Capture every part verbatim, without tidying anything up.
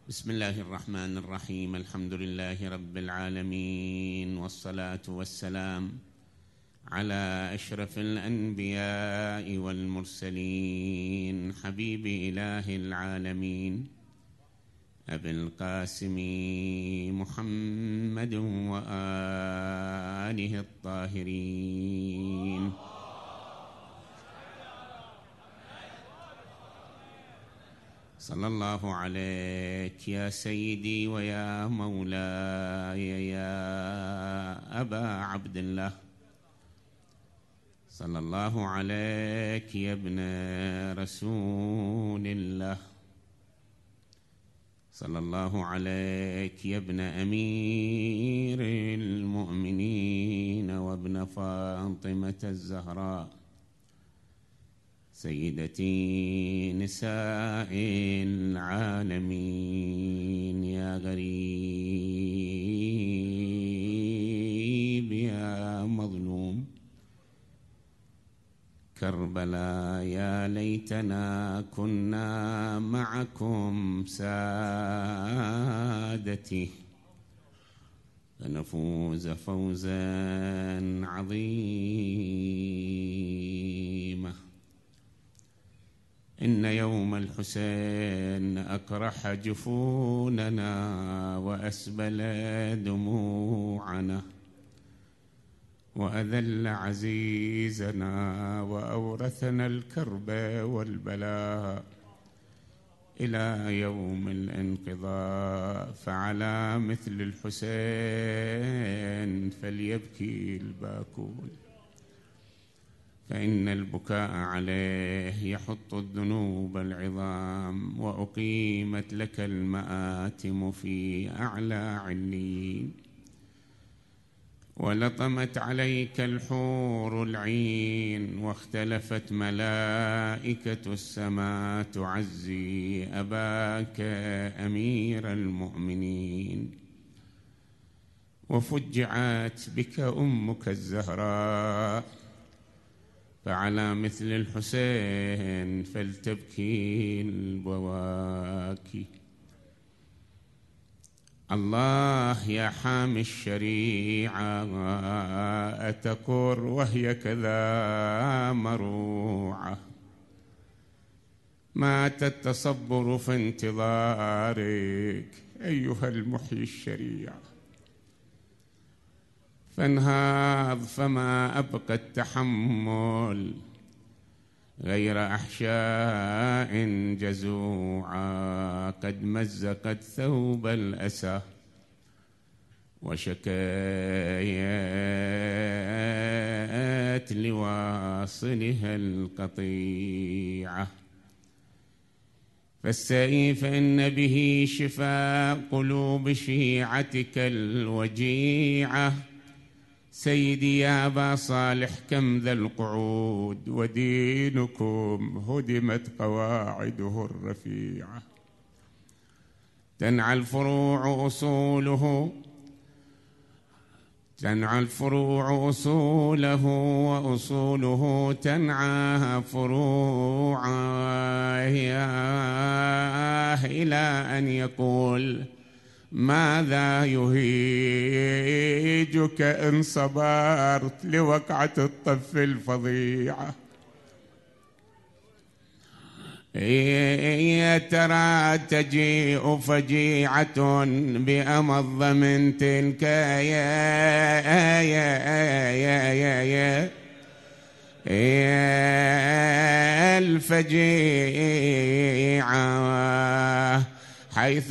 بسم الله الرحمن الرحيم. الحمد لله رب العالمين، والصلاة والسلام على أشرف الأنبياء والمرسلين، حبيب إله العالمين أبي القاسم محمد وآله الطاهرين. صلى الله عليك يا سيدي ويا مولاي يا أبا عبد الله. صلى الله عليك يا ابن رسول الله. صلى الله عليك يا ابن أمير المؤمنين وابن فاطمة الزهراء، سيدتي نساء العالمين. يا غريب يا مظلوم كربلاء، يا ليتنا كنا معكم سادتي فنفوز فوزا عظيما. إن يوم الحسين أكرح جفوننا وأسبل دموعنا، وأذل عزيزنا وأورثنا الكرب والبلاء إلى يوم الانقضاء. فعلى مثل الحسين فليبكي الباكون، فإن البكاء عليه يحط الذنوب العظام، وأقيمت لك المآتم في أعلى عليين، ولطمت عليك الحور العين، واختلفت ملائكة السماء تعزي أباك أمير المؤمنين، وفجعت بك أمك الزهراء. فعلى مثل الحسين فلتبكي البواكي. الله يا حامي الشريعة أتكر وهي كذا مروعة، مات التصبر في انتظارك أيها المحيي الشريعة، فانهاض فما أبقى التحمل غير أحشاء جزوعا، قد مزقت ثوب الأسى وشكيت لواصلها القطيعة. فالسيف إن به شفاء قلوب شيعتك الوجيعة. سيدي يا أبا صالح كم ذا القعود، ودينكم هدمت قواعده الرفيعة. تنعى الفروع أصوله تنعى الفروع أصوله، وأصوله تنعى فروعا، إلى أن يقول ماذا يهيجك إن صبرت لوقعة الطف الفظيعة. يا ترى تجيء فجيعة بأمض من تلك يا يا يا يا يا يا الفجيعة، حيث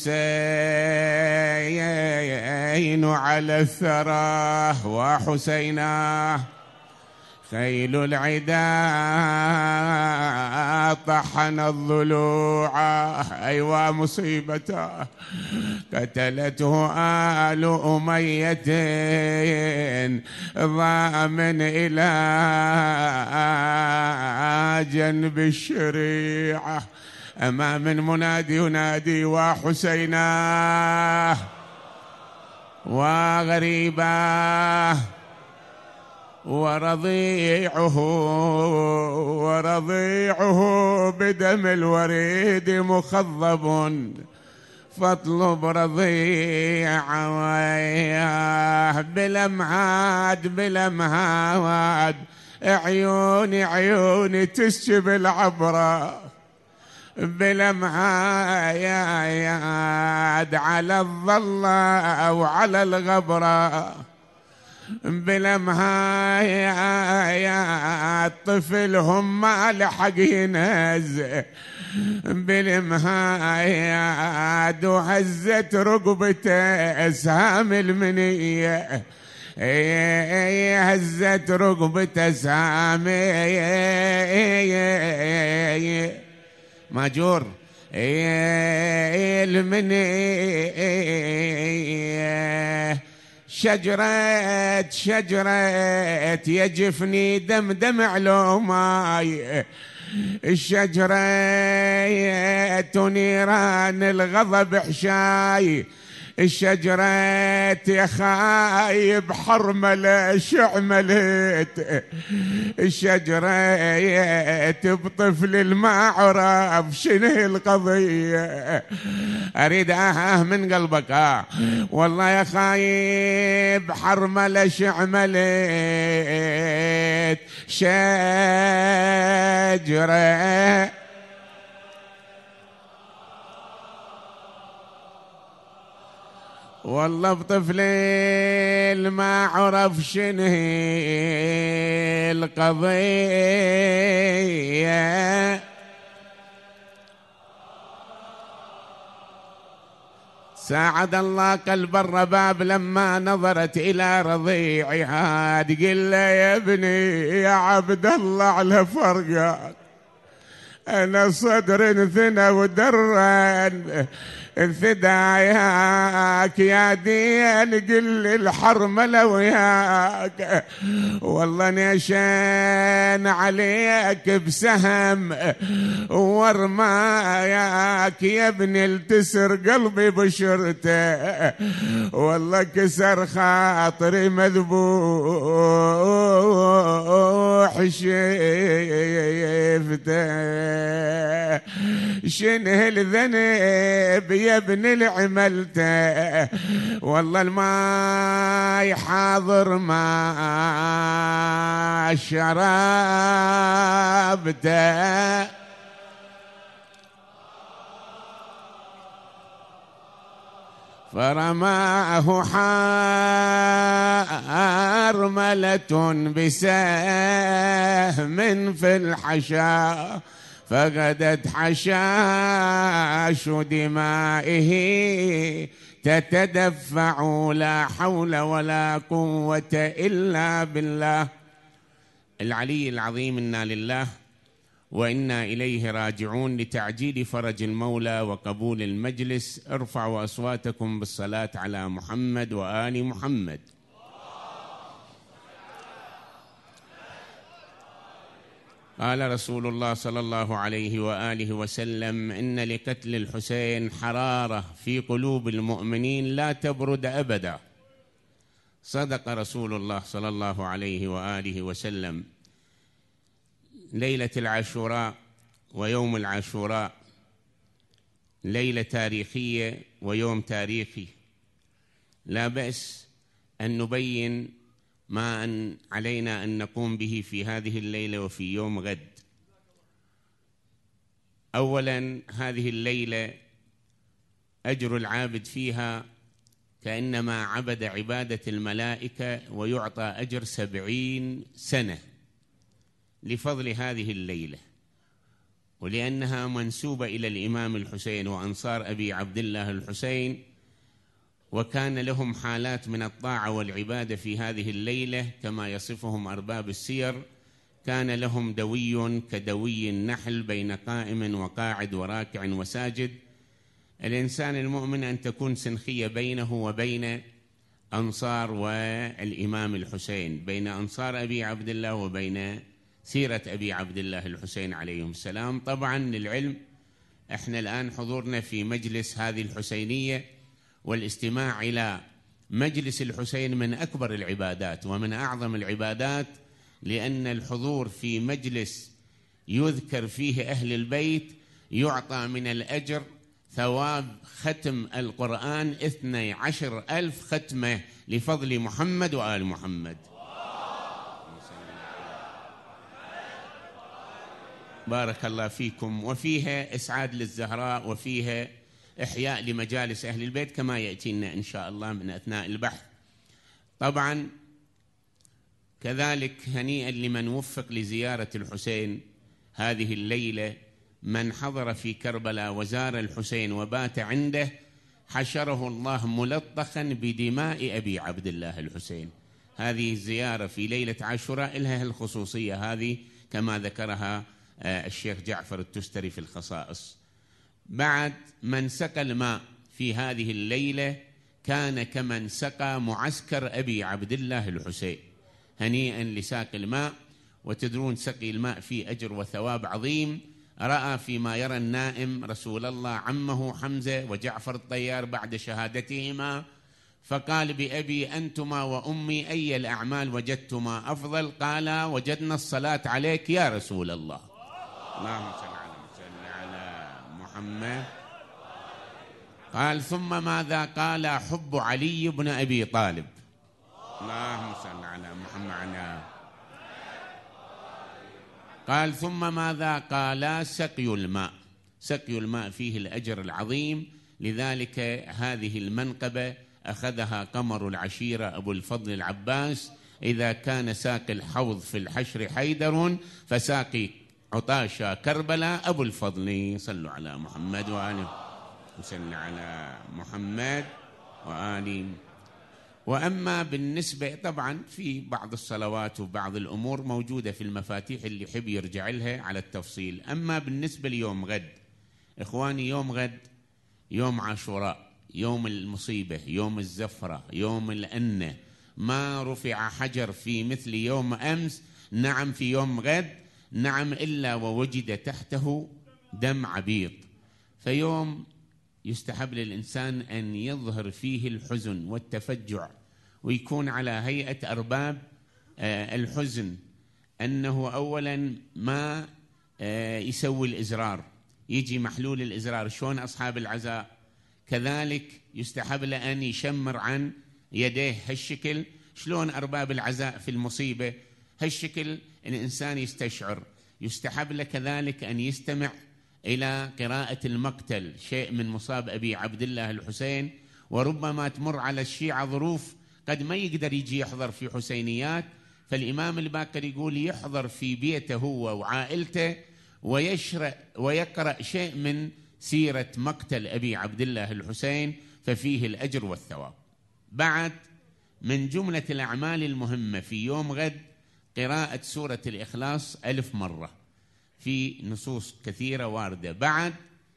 الحسين على الثرى وحسيناه خيل العدا طحن الضلوع. أيوا مصيبته قتلته آل أمية ضامن إلى جنب الشريعة. أمام منادي ينادي وحسيناه وغريباه ورضيعه ورضيعه بدم الوريد مخضب فاطلب رضيعة وياه بلمهاد بلمهاد عيوني عيوني تسكب العبرة بلمهاد على الظلة وعلى الغبرة بلمهاد طفلهم ما لحق ينهز بالمهاد وهزت رقبته اسهام المنيه هزت رقبته اسهام ماجور المنيه شجرة شجرة يجفني دم دمع لو ماي الشجرة نيران الغضب حشاي الشجرة يا خايب حرملة شعملت الشجرة بطفل المعرف شنه القضية أريد آه من قلبك آه والله يا خايب حرملة شعملت شجرة والله بطفل ما عرف شنه القضية ساعد الله قلب الرباب لما نظرت إلى رضيعها تقول له يا ابني يا عبد الله على فرقك أنا صدر انثنى ودرن انفداياك يا دين قل الحرملة وياك والله نشان عليك بسهم ورماياك يا ابني التسر قلبي بشرته والله كسر خاطري مذبوح شفته شنه الذنب يا ابن العملته والله الماي حاضر ما شربته فرماه حرملة بسهم في الحشا فغدت حشاش دمائه تتدفع لا حول ولا قوة إلا بالله العلي العظيم. إنا لله وإنا إليه راجعون. لتعجيل فرج المولى وقبول المجلس ارفعوا أصواتكم بالصلاة على محمد وآل محمد. قال رسول الله صلى الله عليه وآله وسلم إن لقتل الحسين حرارة في قلوب المؤمنين لا تبرد أبدا. صدق رسول الله صلى الله عليه وآله وسلم. ليلة العاشوراء ويوم العاشوراء ليلة تاريخية ويوم تاريخي، لا بأس أن نبين ما أن علينا أن نقوم به في هذه الليلة وفي يوم غد. أولاً هذه الليلة أجر العابد فيها كأنما عبد عبادة الملائكة ويعطى أجر سبعين سنة لفضل هذه الليلة، ولأنها منسوبة إلى الإمام الحسين وأنصار أبي عبد الله الحسين، وكان لهم حالات من الطاعة والعبادة في هذه الليلة كما يصفهم أرباب السير. كان لهم دوي كدوي النحل بين قائم وقاعد وراكع وساجد. الإنسان المؤمن أن تكون سنخية بينه وبين أنصار والإمام الحسين، بين أنصار أبي عبد الله وبين سيرة أبي عبد الله الحسين عليهم السلام. طبعا للعلم احنا الآن حضورنا في مجلس هذه الحسينية، والاستماع إلى مجلس الحسين من أكبر العبادات ومن أعظم العبادات، لأن الحضور في مجلس يذكر فيه أهل البيت يعطى من الأجر ثواب ختم القرآن اثني عشر ألف ختمة لفضل محمد وآل محمد. بارك الله فيكم. وفيها إسعاد للزهراء، وفيها إحياء لمجالس أهل البيت كما يأتينا إن شاء الله من أثناء البحث. طبعا كذلك هنيئا لمن وفق لزيارة الحسين هذه الليلة، من حضر في كربلاء وزار الحسين وبات عنده حشره الله ملطخا بدماء أبي عبد الله الحسين. هذه الزيارة في ليلة عاشوراء لها الخصوصية هذه كما ذكرها الشيخ جعفر التستري في الخصائص. بعد من سقى الماء في هذه الليلة كان كمن سقى معسكر أبي عبد الله الحسين. هنيئا لساق الماء. وتدرون سقي الماء فيه أجر وثواب عظيم. رأى فيما يرى النائم رسول الله عمه حمزة وجعفر الطيار بعد شهادتهما، فقال بأبي أنتما وأمي أي الأعمال وجدتما أفضل؟ قال وجدنا الصلاة عليك يا رسول الله. اللهم صل على محمد. قال ثم ماذا؟ قال حب علي بن أبي طالب. اللهم صل على محمد. قال ثم ماذا؟ قال سقي الماء. سقي الماء فيه الأجر العظيم. لذلك هذه المنقبة أخذها قمر العشيرة أبو الفضل العباس: إذا كان ساقي الحوض في الحشر حيدر فساقي عطاشا كربلاء أبو الفضل. صلوا على محمد وآله وسلم على محمد وآله. وأما بالنسبة طبعا في بعض الصلوات وبعض الأمور موجودة في المفاتيح اللي يحب يرجع لها على التفصيل. أما بالنسبة ليوم غد إخواني، يوم غد يوم عاشوراء، يوم المصيبة، يوم الزفرة، يوم الأنة. ما رفع حجر في مثل يوم أمس، نعم في يوم غد، نعم إلا ووجد تحته دم عبيط. فيوم يستحب للإنسان أن يظهر فيه الحزن والتفجع، ويكون على هيئة أرباب الحزن، أنه أولا ما يسوي الإزرار، يجي محلول الإزرار شلون أصحاب العزاء. كذلك يستحب له أن يشمر عن يديه هالشكل، شلون أرباب العزاء في المصيبة هالشكل الإنسان يستشعر. يستحب له كذلك أن يستمع إلى قراءة المقتل، شيء من مصاب أبي عبد الله الحسين. وربما تمر على الشيعة ظروف قد ما يقدر يجي يحضر في حسينيات، فالإمام الباقر يقول يحضر في بيته هو وعائلته ويشرع ويقرأ شيء من سيرة مقتل أبي عبد الله الحسين، ففيه الأجر والثواب. بعد من جملة الأعمال المهمة في يوم غد قراءة سورة الإخلاص ألف مرة، في نصوص كثيرة واردة. بعد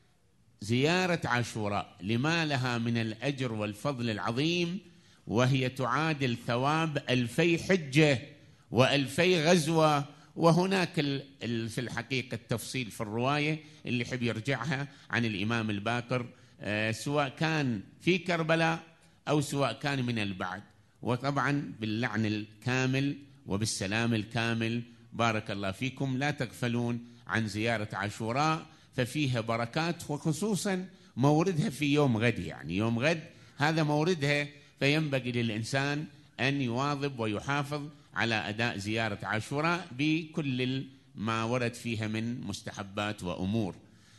زيارة عاشوراء لما لها من الأجر والفضل العظيم، وهي تعادل ثواب ألفي حجة وألفي غزوة. وهناك في الحقيقة التفصيل في الرواية اللي يحب يرجعها عن الإمام الباقر، سواء كان في كربلاء أو سواء كان من البعد. وطبعا باللعن الكامل وبالسلام الكامل. بارك الله فيكم. لا تغفلون عن زيارة عاشوراء، ففيها بركات، وخصوصا موردها في يوم غد. يعني يوم غد هذا موردها، فينبغي للإنسان أن يواظب ويحافظ على أداء زيارة عاشوراء بكل ما ورد فيها من مستحبات وأمور.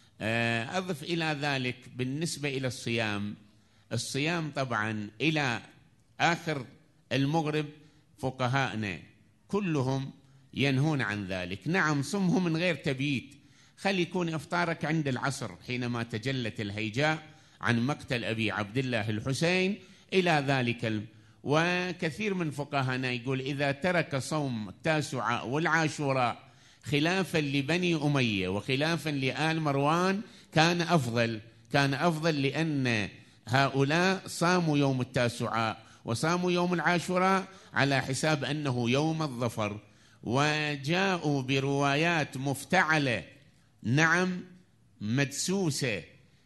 أضف إلى ذلك بالنسبة إلى الصيام، الصيام طبعا إلى آخر المغرب فقهاءنا كلهم ينهون عن ذلك. نعم صمه من غير تبييت، خلي يكون إفطارك عند العصر حينما تجلت الهيجاء عن مقتل أبي عبد الله الحسين إلى ذلك الم... وكثير من فقهانا يقول إذا ترك صوم التاسعاء والعاشوراء خلافا لبني أمية وخلافا لآل مروان كان أفضل، كان أفضل لأن هؤلاء صاموا يوم التاسعاء وصاموا يوم العاشوراء على حساب أنه يوم الظفر، وجاءوا بروايات مفتعلة نعم مدسوسة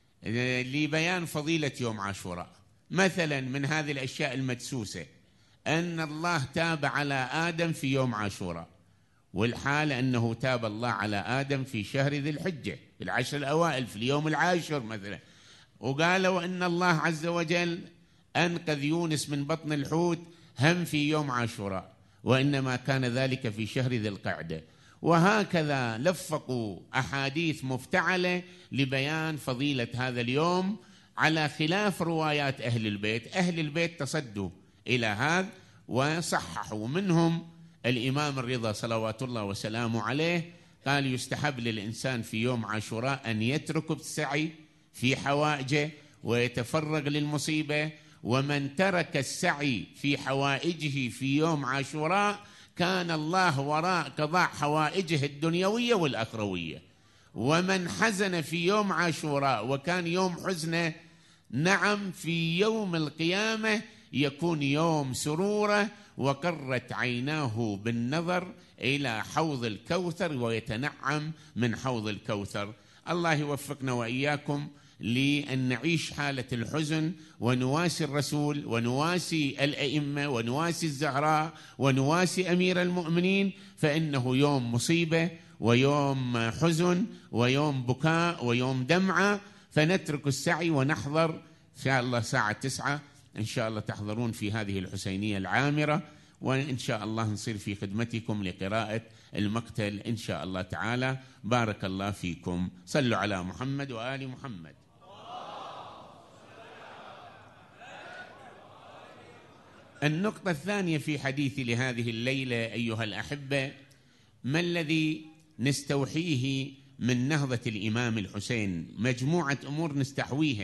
لبيان فضيلة يوم عاشوراء. مثلا من هذه الأشياء المدسوسة أن الله تاب على آدم في يوم عاشوراء، والحال أنه تاب الله على آدم في شهر ذي الحجة في العشر الأوائل في اليوم العاشر مثلا. وقالوا إن الله عز وجل أنقذ يونس من بطن الحوت هم في يوم عاشوراء، وإنما كان ذلك في شهر ذي القعدة. وهكذا لفقوا أحاديث مفتعلة لبيان فضيلة هذا اليوم على خلاف روايات أهل البيت. أهل البيت تصدوا إلى هذا وصححوا، منهم الإمام الرضا صلوات الله وسلامه عليه قال يستحب للإنسان في يوم عاشوراء أن يترك السعي في حوائجه ويتفرغ للمصيبة، ومن ترك السعي في حوائجه في يوم عاشوراء كان الله وراء قضاء حوائجه الدنيوية والأخروية. ومن حزن في يوم عاشوراء وكان يوم حزنه، نعم في يوم القيامة يكون يوم سروره وقرت عيناه بالنظر إلى حوض الكوثر ويتنعم من حوض الكوثر. الله يوفقنا وإياكم لأن نعيش حالة الحزن ونواسي الرسول ونواسي الأئمة ونواسي الزهراء ونواسي أمير المؤمنين، فإنه يوم مصيبة ويوم حزن ويوم بكاء ويوم دمعة. فنترك السعي ونحضر إن شاء الله ساعة تسعة إن شاء الله تحضرون في هذه الحسينية العامرة، وإن شاء الله نصير في خدمتكم لقراءة المقتل إن شاء الله تعالى. بارك الله فيكم. صلوا على محمد وآل محمد. النقطة الثانية في حديثي لهذه الليلة أيها الأحبة، ما الذي نستوحيه من نهضة الإمام الحسين؟ مجموعة أمور نستحويها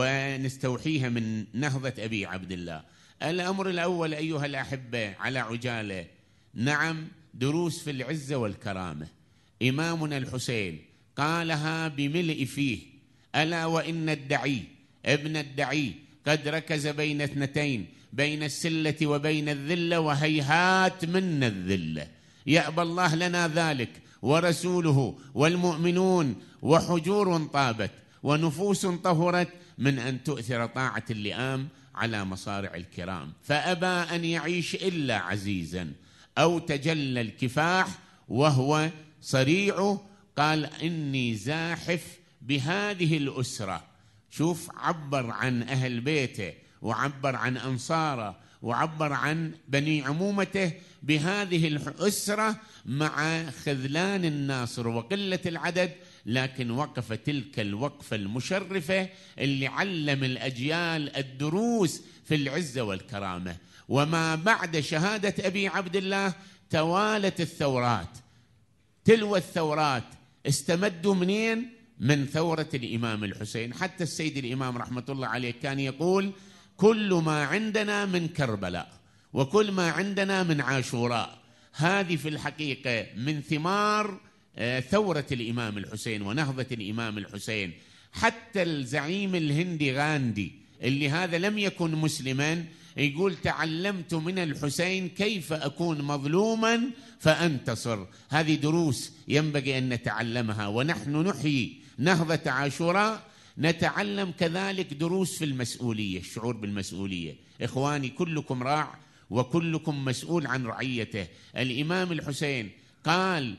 ونستوحيها من نهضة أبي عبد الله. الأمر الأول أيها الأحبة على عجالة، نعم دروس في العزة والكرامة. إمامنا الحسين قالها بملء فيه: ألا وإن الدعي ابن الدعي قد ركز بين اثنتين، بين السلة وبين الذلة، وهيهات من الذلة. يأبى الله لنا ذلك ورسوله والمؤمنون، وحجور طابت ونفوس طهرت من أن تؤثر طاعة اللئام على مصارع الكرام. فأبى أن يعيش إلا عزيزا أو تجلى الكفاح وهو صريعه. قال إني زاحف بهذه الأسرة. شوف، عبر عن أهل بيته وعبر عن أنصاره وعبر عن بني عمومته بهذه الأسرة مع خذلان الناصر وقلة العدد، لكن وقف تلك الوقفة المشرفة اللي علم الأجيال الدروس في العزة والكرامة. وما بعد شهادة أبي عبد الله توالت الثورات، تلو الثورات. استمدوا منين؟ من ثورة الإمام الحسين. حتى السيد الإمام رحمة الله عليه كان يقول: كل ما عندنا من كربلاء وكل ما عندنا من عاشوراء. هذه في الحقيقة من ثمار ثورة الإمام الحسين ونهضة الإمام الحسين. حتى الزعيم الهندي غاندي اللي هذا لم يكن مسلما يقول: تعلمت من الحسين كيف أكون مظلوما فأنتصر. هذه دروس ينبغي أن نتعلمها، ونحن نحيي نهضة عاشوراء نتعلم كذلك دروس في المسؤولية، الشعور بالمسؤولية. إخواني، كلكم راع وكلكم مسؤول عن رعيته. الإمام الحسين قال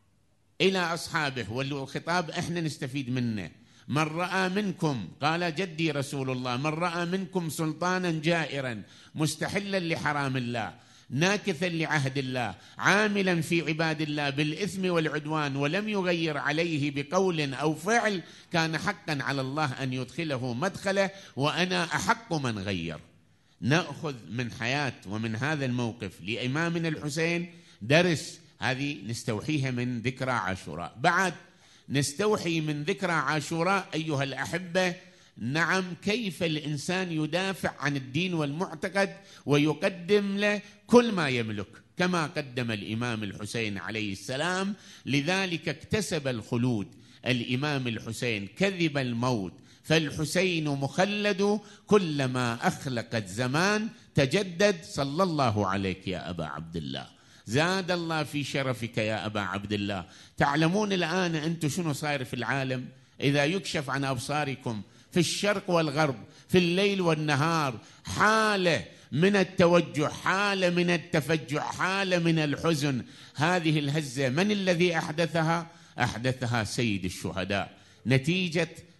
إلى أصحابه، والخطاب إحنا نستفيد منه: من رأى منكم، قال جدي رسول الله، من رأى منكم سلطانا جائرا مستحلا لحرام الله ناكثا لعهد الله عاملا في عباد الله بالإثم والعدوان ولم يغير عليه بقول أو فعل، كان حقا على الله أن يدخله مدخله وأنا أحق من غير. نأخذ من حياة ومن هذا الموقف لإمامنا الحسين درس، هذه نستوحيها من ذكرى عاشوراء. بعد نستوحي من ذكرى عاشوراء أيها الأحبة، نعم، كيف الإنسان يدافع عن الدين والمعتقد ويقدم له كل ما يملك كما قدم الإمام الحسين عليه السلام. لذلك اكتسب الخلود الإمام الحسين، كذب الموت فالحسين مخلد، كلما أخلقت زمان تجدد. صلى الله عليك يا أبا عبد الله، زاد الله في شرفك يا أبا عبد الله. تعلمون الآن أنتم شنو صاير في العالم؟ إذا يكشف عن أبصاركم في الشرق والغرب في الليل والنهار حالة من التوجع، حالة من التفجع، حالة من الحزن. هذه الهزة من الذي أحدثها؟ أحدثها سيد الشهداء، نتيجة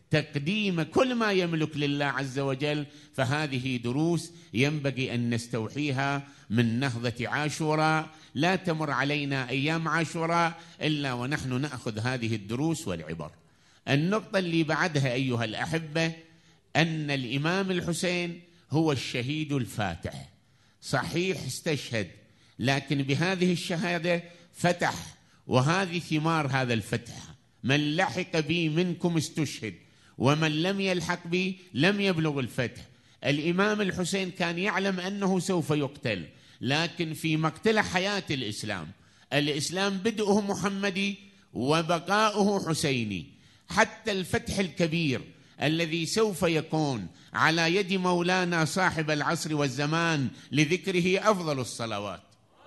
تقديم كل ما يملك لله عز وجل. فهذه دروس ينبغي أن نستوحيها من نهضة عاشوراء. لا تمر علينا أيام عاشوراء إلا ونحن نأخذ هذه الدروس والعبر. النقطة اللي بعدها أيها الأحبة أن الإمام الحسين هو الشهيد الفاتح. صحيح استشهد، لكن بهذه الشهادة فتح، وهذه ثمار هذا الفتح. من لحق بي منكم استشهد، ومن لم يلحق بي لم يبلغ الفتح. الإمام الحسين كان يعلم أنه سوف يقتل، لكن في مقتل حياة الإسلام. الإسلام بدءه محمدي وبقاؤه حسيني. حتى الفتح الكبير الذي سوف يكون على يد مولانا صاحب العصر والزمان لذكره أفضل الصلوات،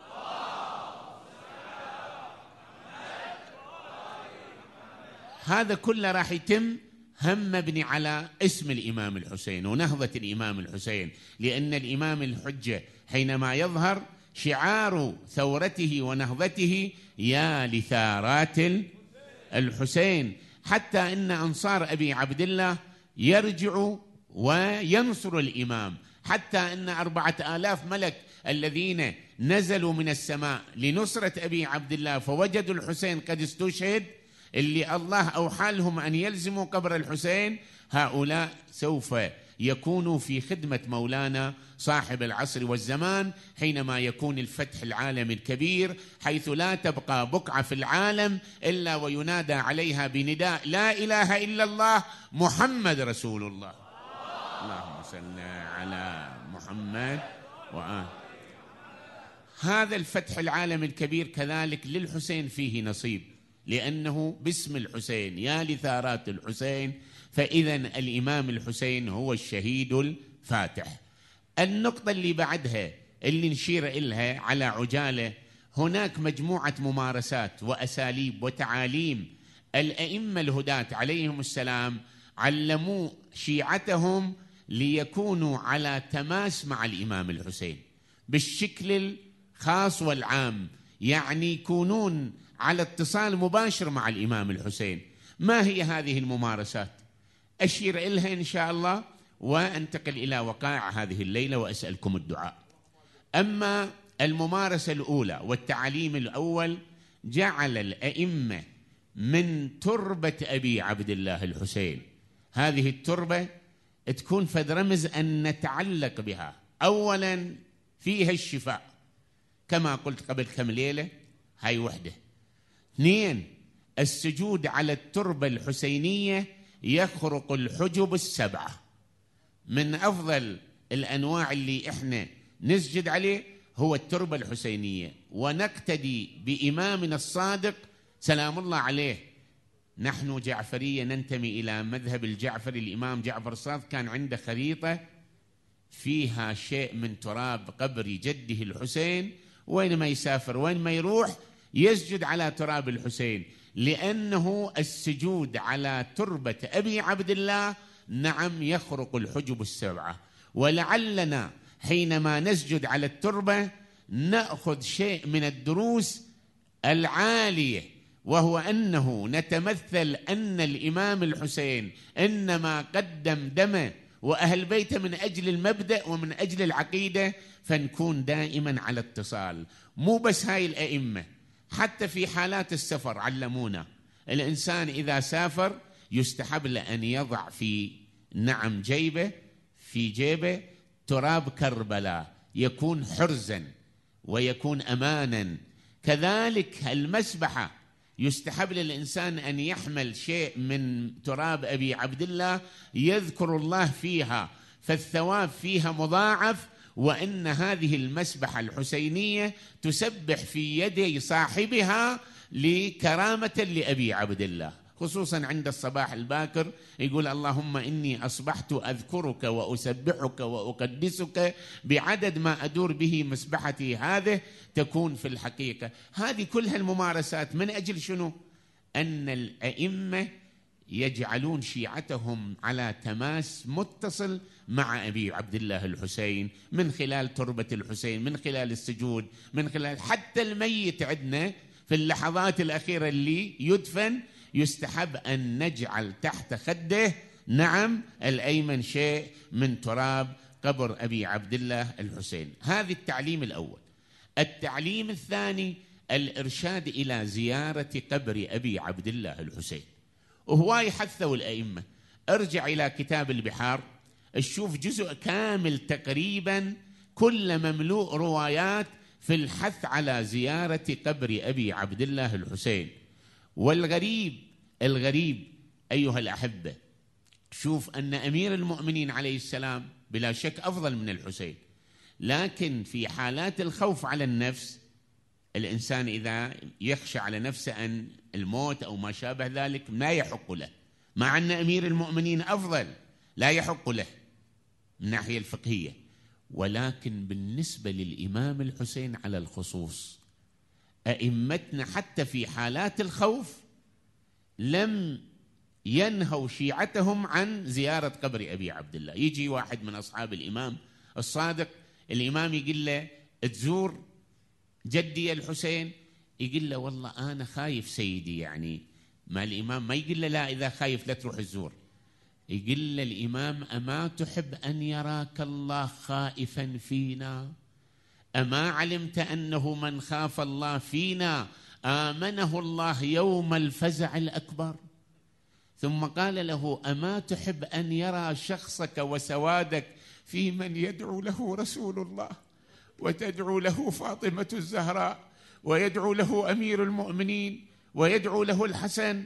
هذا كله راح يتم هم مبني على اسم الإمام الحسين ونهضة الإمام الحسين. لأن الإمام الحجة حينما يظهر شعار ثورته ونهضته يا لثارات الحسين، حتى أن أنصار أبي عبد الله يرجعوا وينصر الإمام، حتى أن أربعة آلاف ملك الذين نزلوا من السماء لنصرة أبي عبد الله فوجدوا الحسين قد استشهد، اللي الله أوحى لهم أن يلزموا قبر الحسين، هؤلاء سوف يكونوا في خدمة مولانا صاحب العصر والزمان حينما يكون الفتح العالمي الكبير، حيث لا تبقى بقعة في العالم إلا وينادى عليها بنداء لا إله إلا الله محمد رسول الله. اللهم صل على محمد وآل. هذا الفتح العالمي الكبير كذلك للحسين فيه نصيب، لأنه باسم الحسين يا لثارات الحسين، فإذا الإمام الحسين هو الشهيد الفاتح. النقطة اللي بعدها اللي نشير إلها على عجالة، هناك مجموعة ممارسات وأساليب وتعاليم الأئمة الهداة عليهم السلام علموا شيعتهم ليكونوا على تماس مع الإمام الحسين بالشكل الخاص والعام، يعني يكونون على اتصال مباشر مع الإمام الحسين. ما هي هذه الممارسات؟ أشير إلها إن شاء الله وأنتقل إلى وقائع هذه الليلة وأسألكم الدعاء. أما الممارسة الأولى والتعليم الأول، جعل الأئمة من تربة أبي عبد الله الحسين، هذه التربة تكون فد رمز أن نتعلق بها. أولا فيها الشفاء كما قلت قبل كم ليلة، هاي وحدة. اثنين، السجود على التربة الحسينية يخرق الحجب السبعة. من أفضل الأنواع اللي إحنا نسجد عليه هو التربة الحسينية، ونقتدي بإمامنا الصادق سلام الله عليه. نحن جعفرية ننتمي إلى مذهب الجعفري. الإمام جعفر الصادق كان عنده خريطة فيها شيء من تراب قبر جده الحسين، وين ما يسافر وين ما يروح يسجد على تراب الحسين، لأنه السجود على تربة أبي عبد الله نعم يخرق الحجب السبعة. ولعلنا حينما نسجد على التربة نأخذ شيء من الدروس العالية، وهو أنه نتمثل أن الإمام الحسين إنما قدم دمه وأهل بيته من أجل المبدأ ومن أجل العقيدة، فنكون دائما على اتصال. مو بس هاي الأئمة، حتى في حالات السفر علمونا الإنسان إذا سافر يستحب له أن يضع في نعم جيبه في جيبه تراب كربلاء، يكون حرزا ويكون أمانا. كذلك المسبحة يستحب للإنسان أن يحمل شيء من تراب أبي عبد الله يذكر الله فيها، فالثواب فيها مضاعف. وأن هذه المسبحة الحسينية تسبح في يدي صاحبها لكرامة لأبي عبد الله، خصوصا عند الصباح الباكر يقول اللهم إني أصبحت أذكرك وأسبحك وأقدسك بعدد ما أدور به مسبحتي هذه، تكون في الحقيقة. هذه كلها الممارسات من أجل شنو؟ أن الأئمة يجعلون شيعتهم على تماس متصل مع أبي عبد الله الحسين من خلال تربة الحسين، من خلال السجود، من خلال حتى الميت عندنا في اللحظات الأخيرة اللي يدفن يستحب أن نجعل تحت خده نعم الأيمن شيء من تراب قبر أبي عبد الله الحسين. هذا التعليم الأول. التعليم الثاني الإرشاد إلى زيارة قبر أبي عبد الله الحسين، وهواي حثوا الأئمة. ارجع إلى كتاب البحار، تشوف جزء كامل تقريبا كل مملوء روايات في الحث على زيارة قبر أبي عبد الله الحسين. والغريب الغريب أيها الأحبة، شوف أن أمير المؤمنين عليه السلام بلا شك أفضل من الحسين، لكن في حالات الخوف على النفس، الإنسان إذا يخشى على نفسه أن الموت أو ما شابه ذلك لا يحق له، مع أن أمير المؤمنين أفضل لا يحق له من الناحية الفقهية. ولكن بالنسبة للإمام الحسين على الخصوص، أئمتنا حتى في حالات الخوف لم ينهوا شيعتهم عن زيارة قبر أبي عبد الله. يجي واحد من أصحاب الإمام الصادق، الإمام يقول له تزور جدي الحسين، يقول له والله أنا خايف سيدي، يعني ما الإمام ما يقول له لا إذا خايف لا تروح الزور، يقول له الإمام أما تحب أن يراك الله خائفا فينا؟ أما علمت أنه من خاف الله فينا آمنه الله يوم الفزع الأكبر؟ ثم قال له أما تحب أن يرى شخصك وسوادك في من يدعو له رسول الله، وتدعو له فاطمة الزهراء، ويدعو له أمير المؤمنين، ويدعو له الحسن،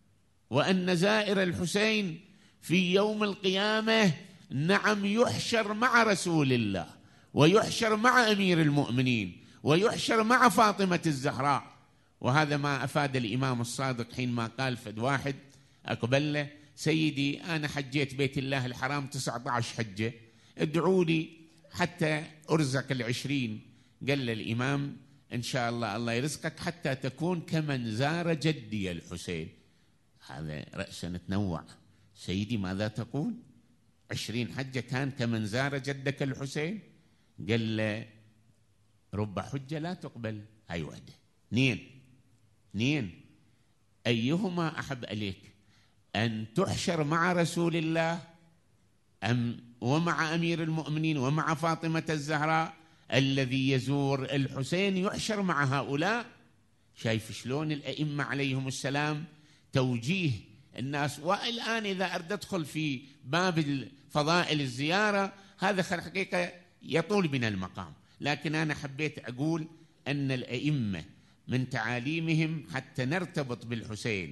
وأن زائر الحسين في يوم القيامة نعم يحشر مع رسول الله، ويحشر مع أمير المؤمنين، ويحشر مع فاطمة الزهراء. وهذا ما أفاد الإمام الصادق حينما قال فد واحد أقبل له سيدي أنا حجيت بيت الله الحرام تسعة عشر حجة، ادعوا لي حتى أرزق العشرين. قال له الإمام إن شاء الله الله يرزقك حتى تكون كمن زار جدي الحسين. هذا رأسا تنوع، سيدي ماذا تقول؟ عشرين حجة كان كمن زار جدك الحسين؟ قال له رب حجة لا تقبل. هاي وحدة. اثنين اثنين أيهما أحب إليك، أن تحشر مع رسول الله أم ومع أمير المؤمنين ومع فاطمة الزهراء؟ الذي يزور الحسين يحشر مع هؤلاء. شايف شلون الأئمة عليهم السلام توجيه الناس. والآن إذا أردت أدخل في باب فضائل الزيارة هذا حقيقة يطول بنا المقام، لكن أنا حبيت أقول أن الأئمة من تعاليمهم حتى نرتبط بالحسين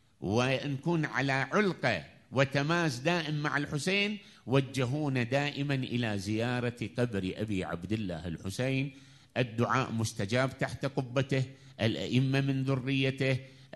ونكون على علقة وتماس دائم مع الحسين، وجهونا دائما إلى زيارة قبر أبي عبد الله الحسين. الدعاء مستجاب تحت قبته، الأئمة من ذريته،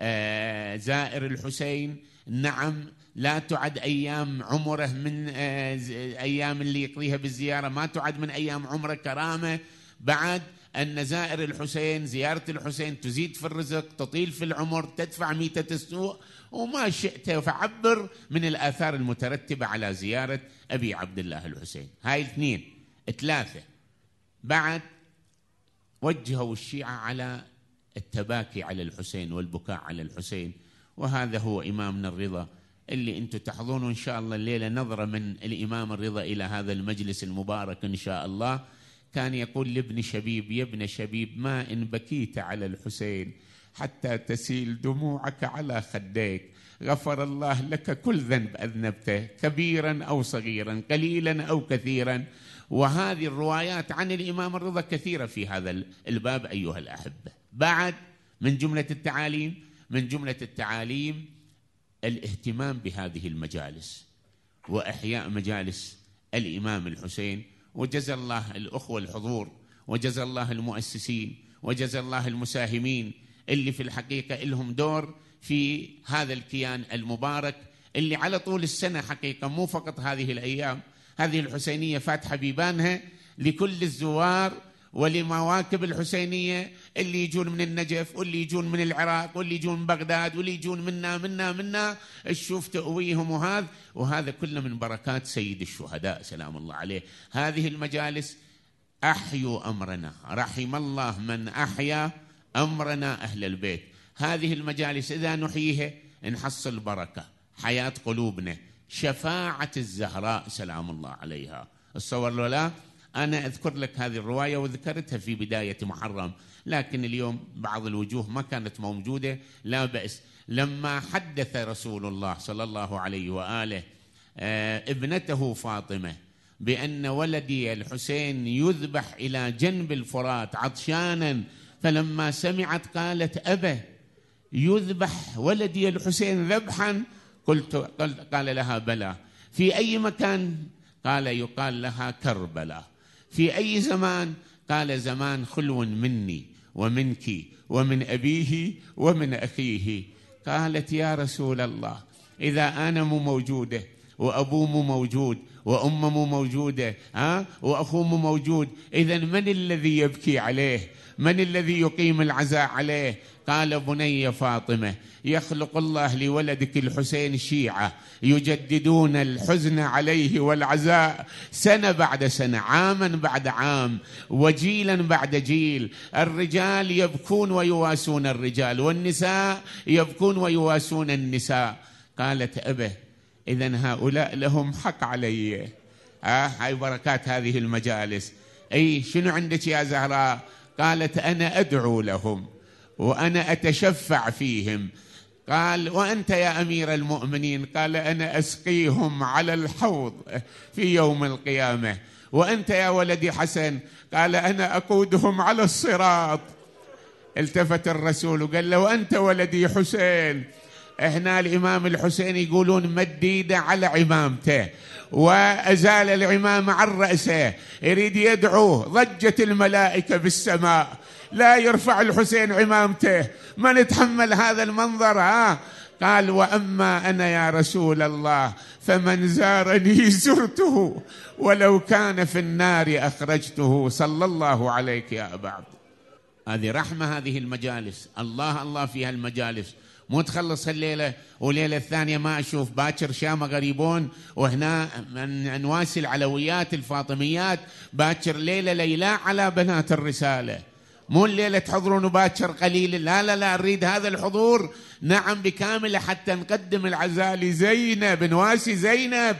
آه زائر الحسين نعم لا تعد أيام عمره من آه أيام اللي يقضيها بالزيارة ما تعد من أيام عمره كرامة. بعد أن زائر الحسين زيارة الحسين تزيد في الرزق، تطيل في العمر، تدفع ميتة السوء، وما شئت فعبر من الآثار المترتبة على زيارة أبي عبد الله الحسين. هاي الاثنين. ثلاثة، بعد وجهوا الشيعة على التباكي على الحسين والبكاء على الحسين، وهذا هو إمامنا الرضا اللي أنتم تحضرون إن شاء الله الليلة نظرة من الإمام الرضا إلى هذا المجلس المبارك إن شاء الله. كان يقول لابن شبيب يا ابن شبيب ما إن بكيت على الحسين حتى تسيل دموعك على خديك، غفر الله لك كل ذنب أذنبته كبيرا أو صغيرا قليلا أو كثيرا. وهذه الروايات عن الإمام الرضا كثيرة في هذا الباب أيها الأحبة. بعد من جملة التعاليم من جملة التعاليم الاهتمام بهذه المجالس وإحياء مجالس الإمام الحسين. وجزى الله الأخوة الحضور، وجزى الله المؤسسين، وجزى الله المساهمين اللي في الحقيقة لهم دور في هذا الكيان المبارك اللي على طول السنة حقيقة مو فقط هذه الأيام. هذه الحسينية فاتحة بيبانها لكل الزوار ولمواكب الحسينية اللي يجون من النجف واللي يجون من العراق واللي يجون من بغداد واللي يجون منا منا منا الشوف تأويهم. وهذا وهذا كله من بركات سيد الشهداء سلام الله عليه. هذه المجالس أحيوا أمرنا، رحم الله من أحيا أمرنا أهل البيت. هذه المجالس إذا نحييها نحصل بركة، حياة قلوبنا شفاعة الزهراء سلام الله عليها. اتصور له لا؟ أنا أذكر لك هذه الرواية وذكرتها في بداية محرم، لكن اليوم بعض الوجوه ما كانت موجودة، لا بأس. لما حدث رسول الله صلى الله عليه وآله ابنته فاطمة بأن ولدي الحسين يذبح إلى جنب الفرات عطشانا، فلما سمعت قالت أبا يذبح ولدي الحسين ذبحا؟ قلت قال لها بلى. في أي مكان؟ قال يقال لها كربلاء. في أي زمان؟ قال زمان خلو مني ومنك ومن أبيه ومن أخيه. قالت يا رسول الله إذا أنا مو موجودة وأبوه مو موجود وأمه مو موجودة ها وأخوه مو موجود، إذن من الذي يبكي عليه؟ من الذي يقيم العزاء عليه؟ قال بني فاطمة يخلق الله لولدك الحسين شيعة يجددون الحزن عليه والعزاء سنة بعد سنة، عاما بعد عام، وجيلا بعد جيل. الرجال يبكون ويواسون الرجال، والنساء يبكون ويواسون النساء. قالت أبه إذن هؤلاء لهم حق علي. آه هاي بركات هذه المجالس. أي شنو عندك يا زهراء؟ قالت أنا أدعو لهم وأنا أتشفع فيهم. قال وأنت يا أمير المؤمنين؟ قال أنا أسقيهم على الحوض في يوم القيامة. وأنت يا ولدي حسن؟ قال أنا أقودهم على الصراط. التفت الرسول وقال له وأنت ولدي حسين؟ هنا الإمام الحسين يقولون مد ايده على عمامته وأزال العمامة عن رأسه، يريد يدعوه. ضجت الملائكة بالسماء، لا يرفع الحسين عمامته، ما نتحمل هذا المنظر. ها قال وأما أنا يا رسول الله فمن زارني زرته ولو كان في النار أخرجته، صلى الله عليك يا أبا عبد. هذه رحمة هذه المجالس، الله الله فيها المجالس. مو تخلص الليلة وليلة الثانية ما أشوف باكر شام غريبون وهنا من نواسي العلويات الفاطميات باكر ليلة ليلى على بنات الرسالة. مو الليلة تحضرون باكر قليل، لا لا لا، نريد هذا الحضور نعم بكامله حتى نقدم العزاء لزينب نواسي زينب.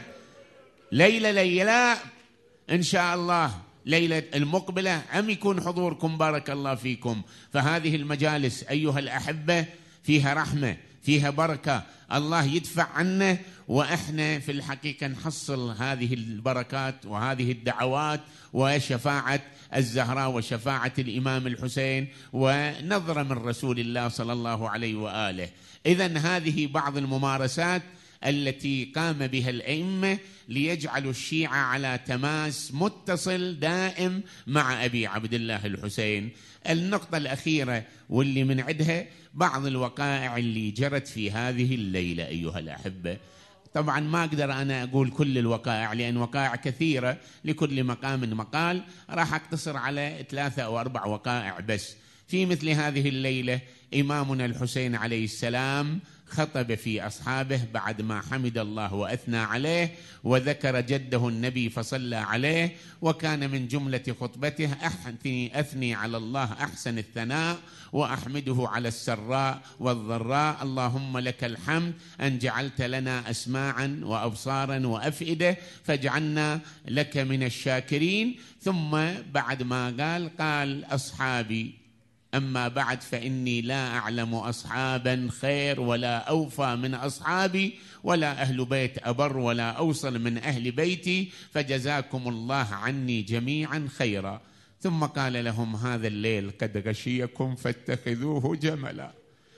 ليلة ليلى إن شاء الله ليلة المقبلة أم يكون حضوركم بارك الله فيكم. فهذه المجالس أيها الأحبة فيها رحمة فيها بركة، الله يدفع عنا وإحنا في الحقيقة نحصل هذه البركات وهذه الدعوات وشفاعة الزهراء وشفاعة الإمام الحسين ونظرة من رسول الله صلى الله عليه وآله. إذن هذه بعض الممارسات التي قام بها الأئمة ليجعلوا الشيعة على تماس متصل دائم مع أبي عبد الله الحسين. النقطة الأخيرة واللي من عدها بعض الوقائع اللي جرت في هذه الليلة أيها الأحبة. طبعا ما أقدر أنا أقول كل الوقائع لأن وقائع كثيرة، لكل مقام مقال، راح أقتصر على ثلاثة أو أربع وقائع بس. في مثل هذه الليلة إمامنا الحسين عليه السلام خطب في أصحابه بعد ما حمد الله وأثنى عليه وذكر جده النبي فصلى عليه، وكان من جملة خطبته أحني أثني على الله أحسن الثناء وأحمده على السراء والضراء، اللهم لك الحمد أن جعلت لنا أسماعا وأبصارا وأفئدة فاجعلنا لك من الشاكرين. ثم بعد ما قال قال أصحابي أما بعد فإني لا أعلم أصحابا خير ولا أوفى من أصحابي ولا أهل بيت أبر ولا أوصل من أهل بيتي فجزاكم الله عني جميعا خيرا. ثم قال لهم هذا الليل قد غشيكم فاتخذوه جملا،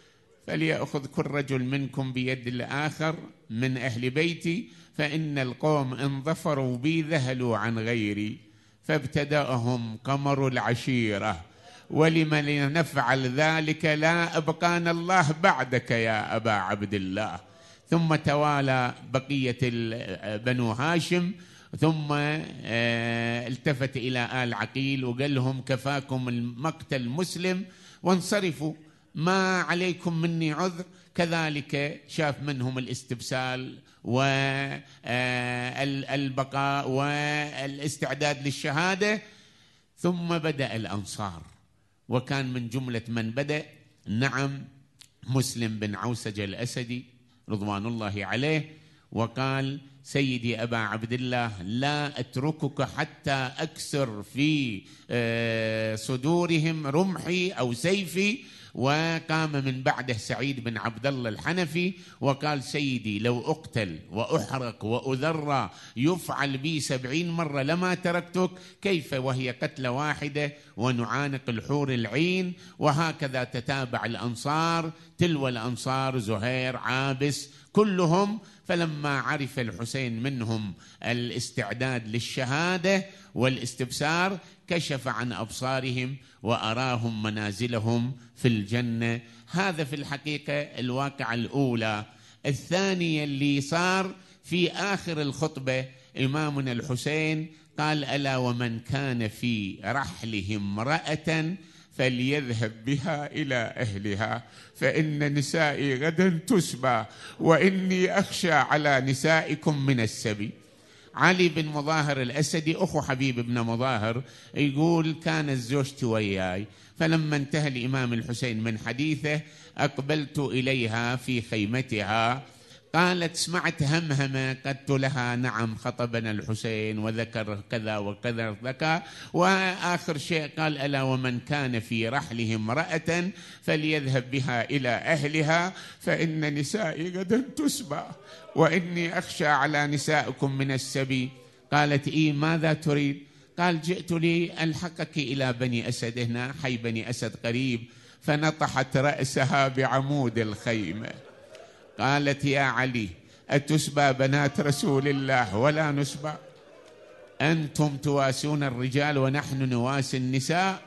فليأخذ كل رجل منكم بيد الآخر من أهل بيتي، فإن القوم إن ظفروا بي ذهلوا عن غيري، فابتدأهم قمر العشيرة، ولمن نفعل ذلك لا أبقانا الله بعدك يا أبا عبد الله. ثم توالى بقية بنو هاشم، ثم التفت إلى آل عقيل وقال لهم كفاكم المقتل مسلم وانصرفوا، ما عليكم مني عذر. كذلك شاف منهم الاستبسال والبقاء والاستعداد للشهادة. ثم بدأ الأنصار، وكان من جملة من بدأ نعم مسلم بن عوسج الأسدي رضوان الله عليه، وقال: سيدي أبا عبد الله، لا أتركك حتى أكسر في صدورهم رمحي أو سيفي. وقام من بعده سعيد بن عبد الله الحنفي وقال: سيدي، لو أقتل وأحرق وأذرى يفعل بي سبعين مرة لما تركتك، كيف وهي قتلة واحدة ونعانق الحور العين. وهكذا تتابع الأنصار تلو الأنصار، زهير، عابس، كلهم. فلما عرف الحسين منهم الاستعداد للشهادة والاستبصار كشف عن أبصارهم وأراهم منازلهم في الجنة. هذا في الحقيقة الواقعة الأولى. الثانية اللي صار في آخر الخطبة، إمامنا الحسين قال: ألا ومن كان في رحله امرأة فليذهب بها إلى أهلها، فإن نسائي غدا تسبى، وإني أخشى على نسائكم من السبي. علي بن مظاهر الأسدي أخو حبيب بن مظاهر يقول: كانت زوجتي وياي، فلما انتهى الإمام الحسين من حديثه أقبلت إليها في خيمتها، قالت: سمعت همهمة، قلت لها: نعم خطبنا الحسين وذكر كذا وكذا ذكر. وآخر شيء قال: ألا ومن كان في رحله امرأة فليذهب بها إلى أهلها، فإن نسائي غدا تسبى، وإني أخشى على نسائكم من السبي. قالت: إيه ماذا تريد؟ قال: جئت لي ألحقك إلى بني أسد، هنا حي بني أسد قريب. فنطحت رأسها بعمود الخيمة. قالت: يا علي، أتسبى بنات رسول الله ولا نسبى؟ أنتم تواسون الرجال ونحن نواسي النساء.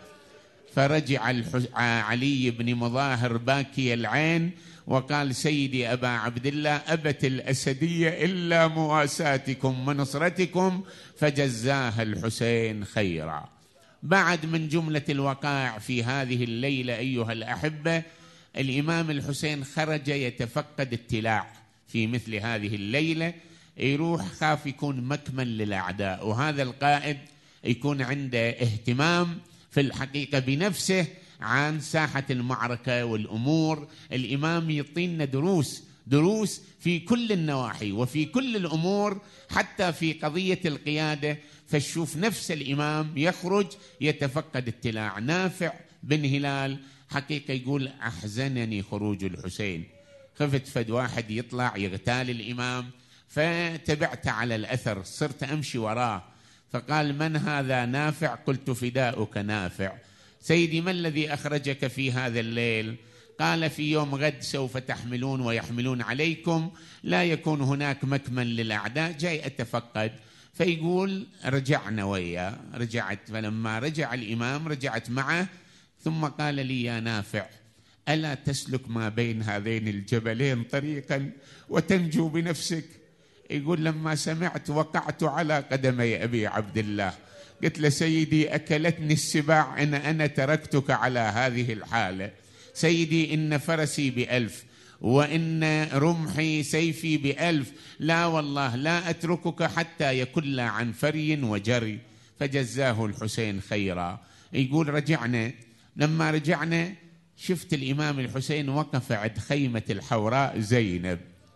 فرجع علي بن مظاهر باكي العين وقال: سيدي أبا عبد الله، أبت الأسدية إلا مواساتكم ونصرتكم، فجزاها الحسين خيرا. بعد من جملة الوقائع في هذه الليلة أيها الأحبة، الإمام الحسين خرج يتفقد اطلاع في مثل هذه الليلة، يروح خاف يكون مكمن للأعداء، وهذا القائد يكون عنده اهتمام في الحقيقة بنفسه عن ساحة المعركة والأمور. الإمام يعطينا دروس دروس في كل النواحي وفي كل الأمور، حتى في قضية القيادة. فشوف نفس الإمام يخرج يتفقد اطلاع. نافع بن هلال حقيقة يقول: أحزنني خروج الحسين، خفت فد واحد يطلع يغتال الإمام، فتبعت على الأثر، صرت أمشي وراه. فقال: من هذا نافع؟ قلت: فداؤك نافع. سيدي، ما الذي أخرجك في هذا الليل؟ قال: في يوم غد سوف تحملون ويحملون عليكم، لا يكون هناك مكمن للأعداء، جاي أتفقد. فيقول: رجعنا وياه، رجعت. فلما رجع الإمام رجعت معه، ثم قال لي: يا نافع، ألا تسلك ما بين هذين الجبلين طريقا وتنجو بنفسك؟ يقول: لما سمعت وقعت على قدمي أبي عبد الله، قلت له: سيدي، أكلتني السباع إن أنا تركتك على هذه الحالة. سيدي، إن فرسي بألف، وإن رمحي سيفي بألف، لا والله لا أتركك حتى يكل عن فري وجري. فجزاه الحسين خيرا. يقول: رجعنا. لما رجعنا شفت الإمام الحسين وقف عند خيمة الحوراء زينب،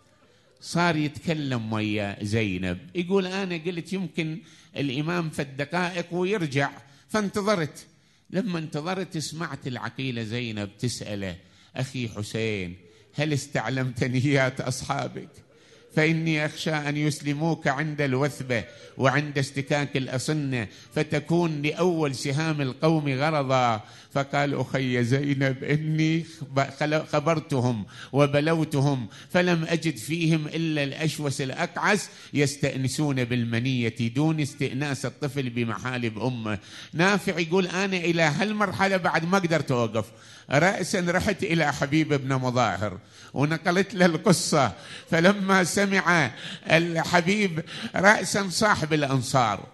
صار يتكلم ويا زينب. يقول: أنا قلت يمكن الإمام في الدقائق ويرجع، فانتظرت. لما انتظرت سمعت العقيلة زينب تسأله: أخي حسين، هل استعلمت نيات أصحابك؟ فإني أخشى أن يسلموك عند الوثبة وعند استكاك الأصنة، فتكون لأول سهام القوم غرضا. فقال: أخي زينب، إني خبرتهم وبلوتهم، فلم أجد فيهم إلا الأشوس الأقعس يستأنسون بالمنية دون استئناس الطفل بمحالب أمه. نافع يقول: أنا إلى هالمرحلة بعد ما قدرت أوقف، رأسا رحت إلى حبيب بن مظاهر ونقلت له القصة. فلما سمع الحبيب رأسا صاحب الأنصار: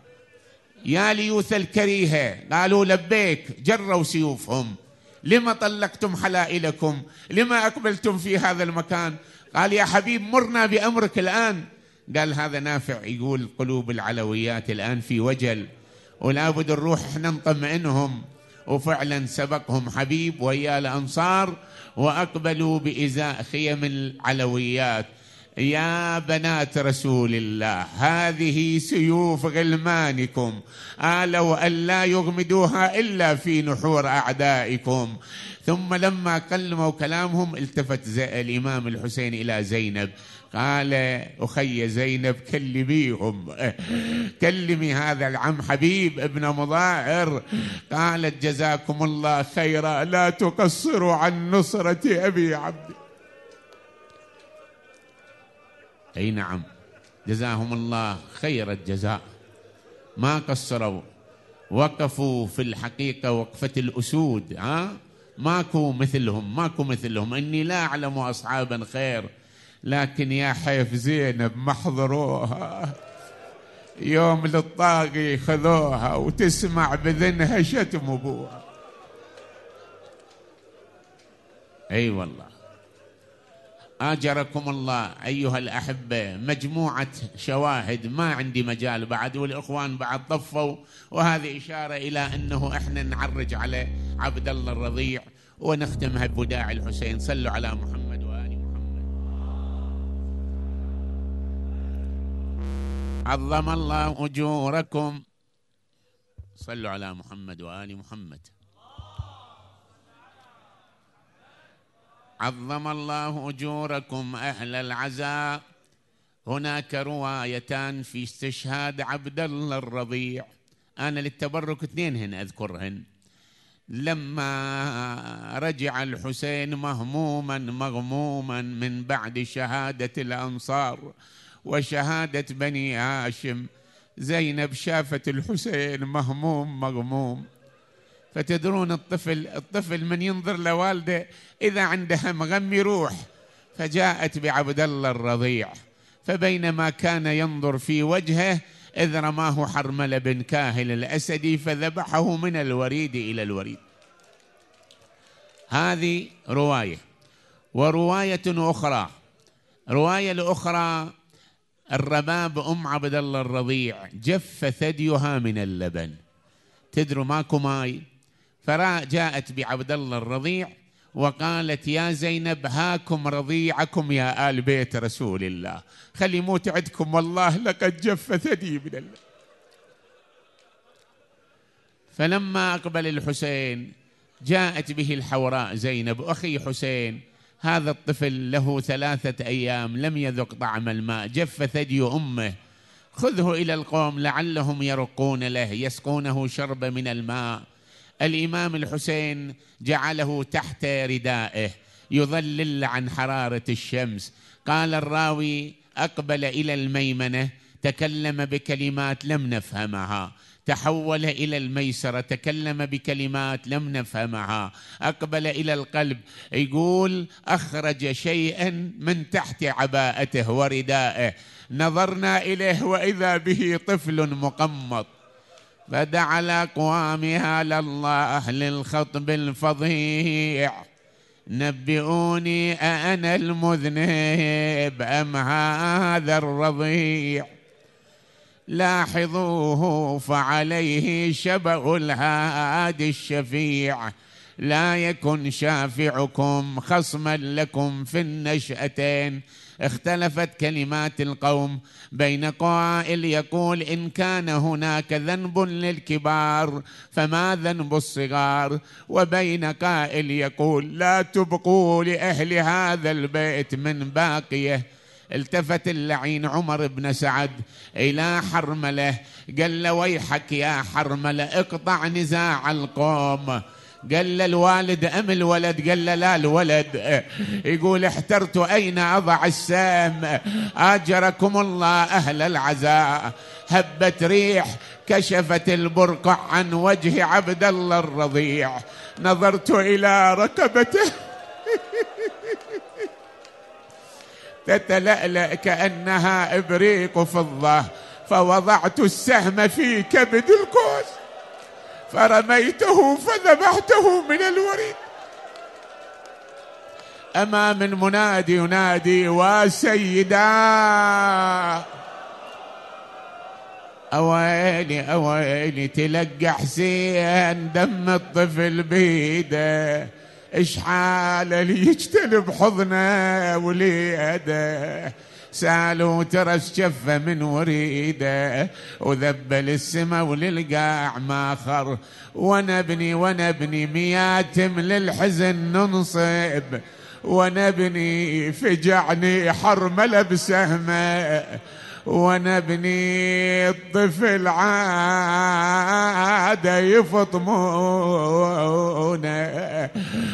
يا ليوث الكريهة، قالوا: لبيك. جروا سيوفهم: لما طلقتم حلائلكم؟ لما أقبلتم في هذا المكان؟ قال: يا حبيب، مرنا بأمرك الآن. قال هذا نافع يقول: قلوب العلويات الآن في وجل، ولا بد نروح احنا نطمئنهم. وفعلا سبقهم حبيب ويا الأنصار وأقبلوا بإزاء خيم العلويات. يا بنات رسول الله هذه سيوف غلمانكم، آلوا أن لا يغمدوها إلا في نحور أعدائكم. ثم لما كلموا كلامهم التفت الإمام الحسين إلى زينب قال: أخي زينب كلميهم، كلمي هذا العم حبيب ابن مظاهر. قالت: جزاكم الله خيرا، لا تقصروا عن نصرة أبي عبد. أي نعم، جزاهم الله خير الجزاء، ما قصروا، وقفوا في الحقيقة وقفة الأسود. ها ماكو مثلهم، ماكو مثلهم. إني لا أعلم أصحابا خير، لكن يا حيف زينب ما حضروها، يوم للطاغي خذوها وتسمع بذنها شتم أبوها. أي والله. آجركم الله أيها الأحبة، مجموعة شواهد، ما عندي مجال بعد، والإخوان بعد طفوا، وهذه إشارة إلى أنه إحنا نعرج على عبد الله الرضيع ونختمها بوداع الحسين. صلوا على محمد وآل محمد. عظم الله أجوركم. صلوا على محمد وآل محمد. عظم الله أجوركم أهل العزاء. هناك روايتان في استشهاد عبد الله الرضيع، أنا للتبرك اثنينهن أذكرهن. لما رجع الحسين مهموما مغموما من بعد شهادة الأنصار وشهادة بني هاشم، زينب شافت الحسين مهموم مغموم. فتدرون الطفل الطفل من ينظر لوالده إذا عنده هم غم يروح، فجاءت بعبد الله الرضيع، فبينما كان ينظر في وجهه إذ رماه حرملة بن كاهل الأسدي فذبحه من الوريد إلى الوريد. هذه رواية. ورواية أخرى، رواية الأخرى الرباب أم عبد الله الرضيع جف ثديها من اللبن، تدروا ماكو ماي، فجاءت بعبد الله الرضيع وقالت: يا زينب هاكم رضيعكم يا آل بيت رسول الله، خلي موت عندكم، والله لقد جف ثدي من اللبن. فلما أقبل الحسين جاءت به الحوراء زينب: أخي حسين، هذا الطفل له ثلاثة أيام لم يذق طعم الماء، جف ثدي أمه، خذه إلى القوم لعلهم يرقون له يسقونه شرب من الماء. الإمام الحسين جعله تحت ردائه يظلل عن حرارة الشمس. قال الراوي: أقبل إلى الميمنة تكلم بكلمات لم نفهمها، تحول إلى الميسرة تكلم بكلمات لم نفهمها، أقبل إلى القلب يقول أخرج شيئا من تحت عباءته وردائه، نظرنا إليه وإذا به طفل مقمط. فدعا الأقوامها لله للخطب الفظيع: نبئوني أأنا المذنب أم هذا الرضيع؟ لاحظوه فعليه شبه الهادي الشفيع، لا يكن شافعكم خصما لكم في النشأتين. اختلفت كلمات القوم، بين قائل يقول إن كان هناك ذنب للكبار فما ذنب الصغار، وبين قائل يقول لا تبقوا لأهل هذا البيت من باقية. التفت اللعين عمر بن سعد إلى حرملة قال له: ويحك يا حرملة اقطع نزاع القوم. قال له: الوالد أم الولد؟ قال له: لا الولد. يقول: احترت أين أضع السام. آجركم الله أهل العزاء. هبت ريح كشفت البرقع عن وجه عبد الله الرضيع، نظرت إلى ركبته تتلألأ كأنها إبريق فضة، فوضعت السهم في كبد القوس فرميته فذبحته من الوريد. أمام المنادي ينادي: وسيدا. أويلي أويلي تلقى حسين دم الطفل بيده، إش حاله اللي يجتلب حضنه وليده، سالوا ترس شفه من وريده وذب للسما وللقاع ما خر. ونبني ونبني مياتم للحزن ننصب ونبني فجعني حرمله بسهمه ونبني الطفل عاده يفطمونه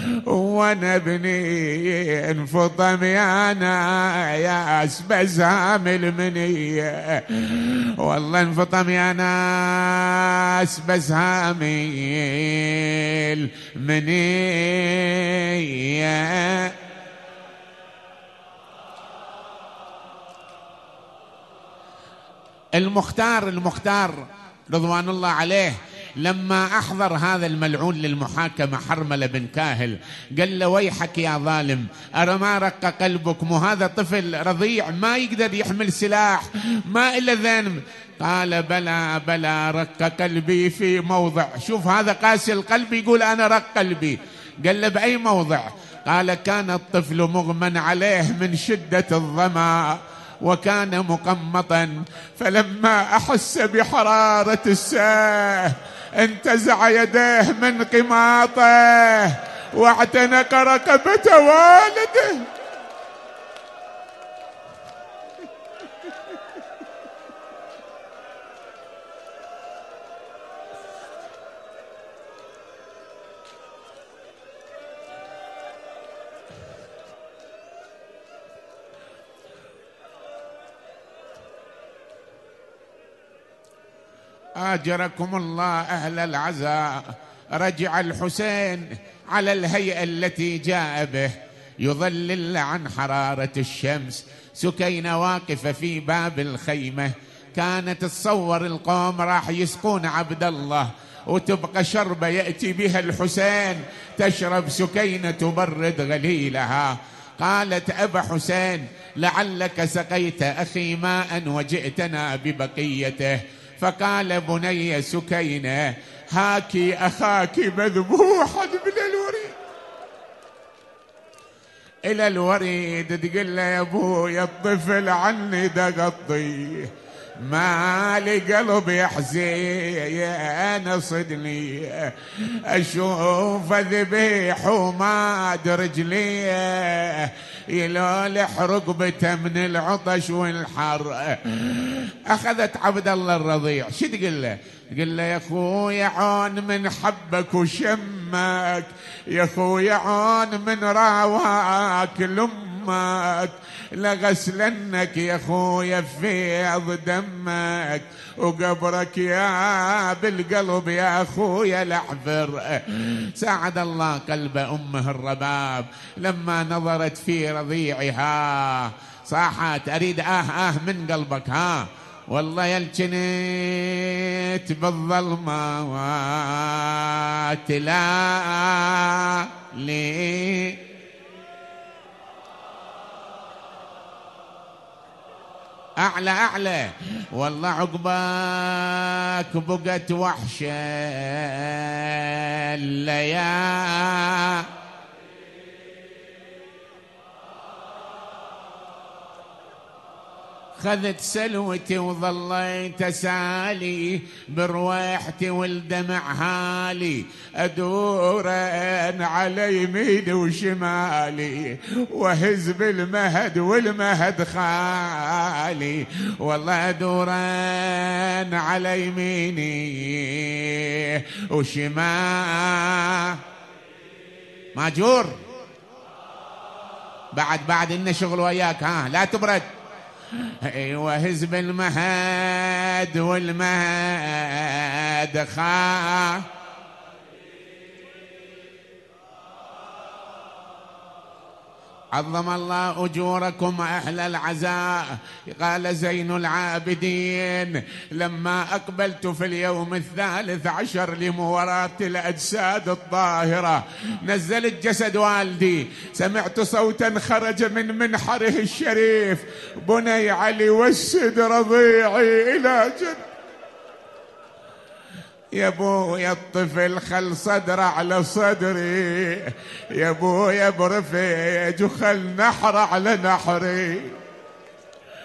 ونبني انفطم يا ناس بزام المنيه والله انفطم يا ناس بزام المنيه. المختار المختار رضوان الله عليه لما أحضر هذا الملعون للمحاكمة حرملة بن كاهل قال له ويحك يا ظالم، أرى ما رق قلبك؟ مو هذا طفل رضيع ما يقدر يحمل سلاح، ما إلا ذنب. قال بلى بلى رق قلبي في موضع. شوف هذا قاسي القلب يقول أنا رق قلبي. قال له بأي موضع؟ قال كان الطفل مغمى عليه من شدة الظما وكان مقمطا، فلما أحس بحرارة الساه انتزع يديه من قماطه واعتنق رقبة والده. آجركم الله أهل العزاء. رجع الحسين على الهيئة التي جاء به يظلل عن حرارة الشمس. سكينة واقفة في باب الخيمة، كانت تصور القوم راح يسقون عبد الله وتبقى شربة يأتي بها الحسين تشرب سكينة تبرد غليلها. قالت أبا حسين لعلك سقيت أخي ماء وجئتنا ببقيته. فقال بني سكينة هاكي أخاك مذبوحا من الوريد. إلى الوريد تقول له يا أبويا الطفل عني دقضي ما لي قلب يحزين صدني أشوف ذبيح وماد رجلي يلولح رقبته من العطش والحر. أخذت عبد الله الرضيع شو تقول له؟ تقول له يا أخويا عون من حبك وشمك، يا أخويا عون من راواك لأمك، لغسلنك يا أخويا فيض دمك وقبرك يا بالقلب يا أخويا لحفر. ساعد الله قلب أمه الرباب لما نظرت في رضيعها صاحت أريد آه آه من قلبك ها والله يلجنت بالظلمات لا لي أعلى أعلى والله عقباك بقت وحشة الليالي. خذت سلوتي وظليت سالي برويحتي والدمع هالي أدورن على يميني وشمالي وهز بالمهد والمهد خالي. والله أدورن على يميني وشمالي. ماجور بعد بعد إن شغل وياك ها لا تبرد. ايوه هزب المهد والمهد خا عظم الله أجوركم أهل العزاء. قال زين العابدين لما أقبلت في اليوم الثالث عشر لمواراة الأجساد الطاهرة نزلت جسد والدي، سمعت صوتا خرج من منحره الشريف بني علي وسد رضيعي إلى جد. يا ابويا الطفل خل صدر على صدري، يا ابويا برفيج وخل نحر على نحري.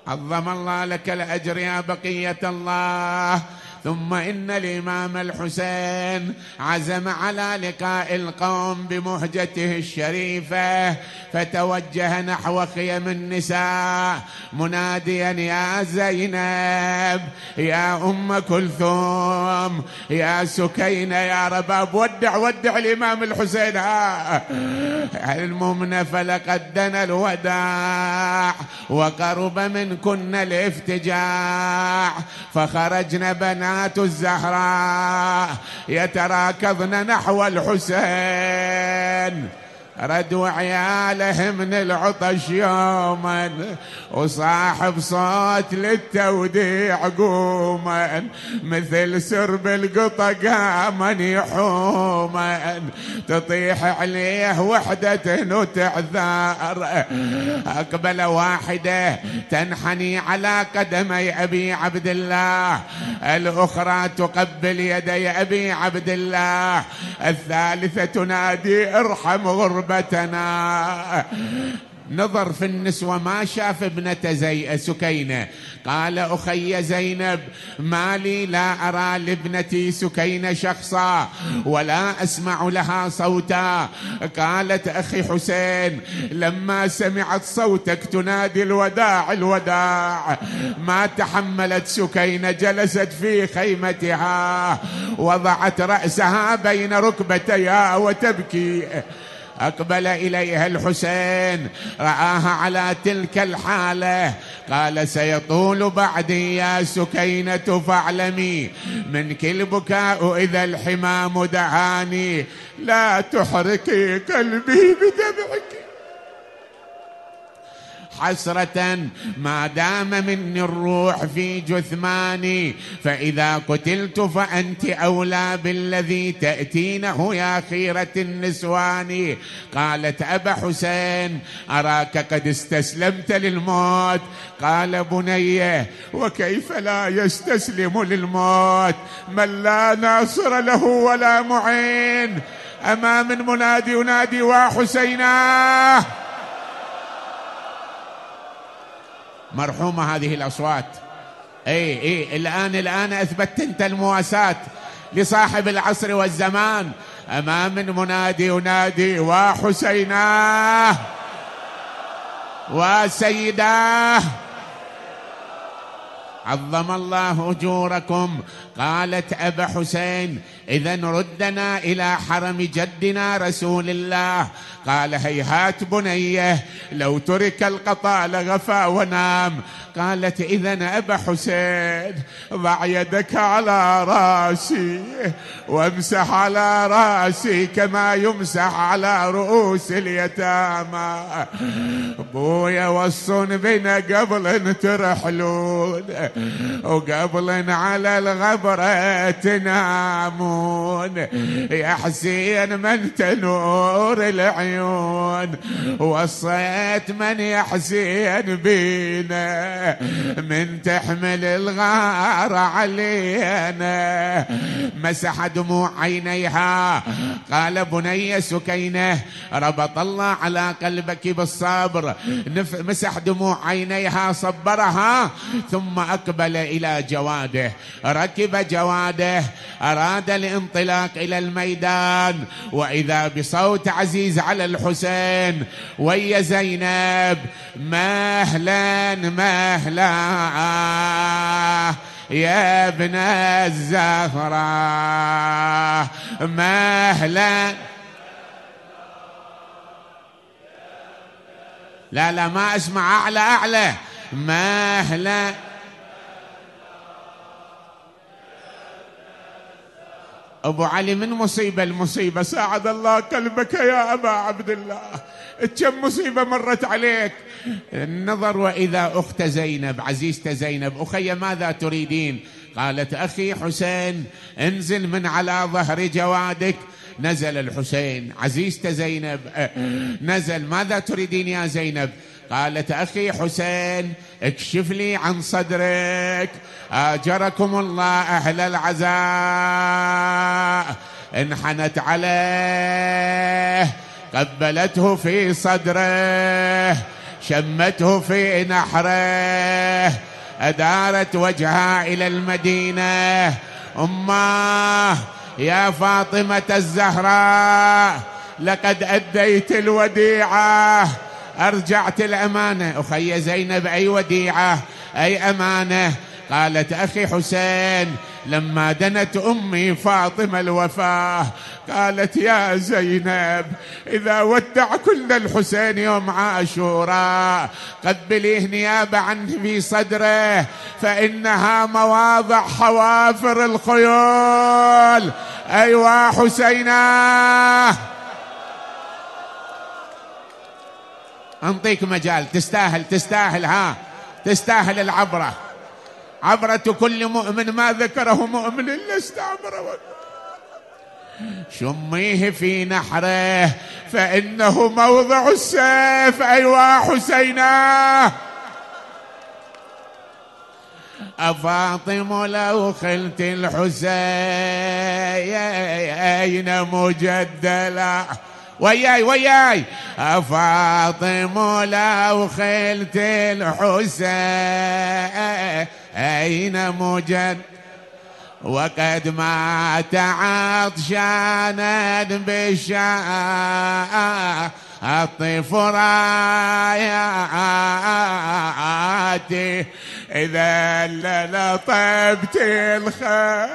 عظم الله لك الأجر يا بقية الله. ثم إن الإمام الحسين عزم على لقاء القوم بمهجته الشريفة، فتوجه نحو خيم النساء مناديا يا زينب، يا أم كلثوم، يا سكينة، يا رباب، ودع ودع الإمام الحسين، ها المؤمنة فلقد دنا الوداع وقرب منكن الافتجاع، فخرجن بنات الزهراء يتراكضن نحو الحسين، ردوا عياله من العطش يوما، وصاحب صوت للتوديع قوما، مثل سرب القطا قاما يحوما، تطيح عليه وحدة وتعذار. أقبل واحدة تنحني على قدمي أبي عبد الله، الأخرى تقبل يدي أبي عبد الله، الثالثة تنادي ارحم غربتنا. نظر في النسوة ما شاف ابنة زي سكينة، قال أخي زينب ما لي لا أرى لابنتي سكينة شخصا ولا أسمع لها صوتا. قالت أخي حسين لما سمعت صوتك تنادي الوداع الوداع ما تحملت سكينة، جلست في خيمتها وضعت رأسها بين ركبتيها وتبكي. أقبل إليها الحسين رآها على تلك الحالة، قال سيطول بعدي يا سكينة فاعلمي منك البكاء إذا الحمام دعاني، لا تحرقي قلبي بدمعك حسرة ما دام مني الروح في جثماني، فإذا قتلت فأنت أولى بالذي تأتينه يا خيرة النسوان. قالت أبا حسين أراك قد استسلمت للموت. قال بنيه وكيف لا يستسلم للموت من لا ناصر له ولا معين؟ أما من منادي ينادي وحسينا. مرحومة هذه الأصوات. اي اي الآن الآن أثبتت أنت المواساة لصاحب العصر والزمان. أما من منادي ينادي وحسينا وسيداه عظم الله أجوركم. قالت أبا حسين إذن ردنا إلى حرم جدنا رسول الله. قال هيهات بنيه لو ترك القطا لغفى ونام. قالت إذن أبا حسين ضع يدك على راسي وامسح على راسي كما يمسح على رؤوس اليتامى. بويا وصون بنا قبل ترحلون وقبل على الغبرة تنامون. يا حسين من تنور العيون وصيت من يا حسين بينا من تحمل الغار علينا. مسح دموع عينيها. قال بني سكينة ربط الله على قلبك بالصبر. مسح دموع عينيها صبرها ثم أقبل إلى جواده. ركب جواده أراد الانطلاق إلى الميدان وإذا بصوت عزيز على الحسين ويا زينب مهلا مهلا يا ابن الزهراء مهلا. لا لا ما اسمع أعلى أعلى مهلا. أبو علي من مصيبة المصيبة ساعد الله قلبك يا أبا عبد الله. كم مصيبة مرت عليك. النظر وإذا أخت زينب عزيزة زينب أخي ماذا تريدين؟ قالت أخي حسين انزل من على ظهر جوادك. نزل الحسين. عزيزة زينب نزل. ماذا تريدين يا زينب؟ قالت أخي حسين اكشف لي عن صدرك آجركم الله أهل العزاء. انحنت عليه قبلته في صدره شمته في نحره، أدارت وجهها إلى المدينة. أماه يا فاطمة الزهراء، لقد أديت الوديعة، أرجعت الأمانة. أخي زينب، أي وديعة أي أمانة؟ قالت أخي حسين، لما دنت أمي فاطمة الوفاة قالت يا زينب إذا ودع كل الحسين يوم عاشوراء قبليه نيابة عنه في صدره، فإنها مواضع حوافر الخيول. أيوا حسينة، أنطيك مجال، تستاهل تستاهل ها تستاهل العبرة، عبرة كل مؤمن ما ذكره مؤمن إلا استعبره. شميه في نحره فإنه موضع السيف. أيوا حسينة، أفاطم لو خلت الحسين مجدلا، وياي وياي، أفاطم لو خلت الحسين مجد، وقد مات عطشانا بالشاء الطفرات، إذا لطبت الخد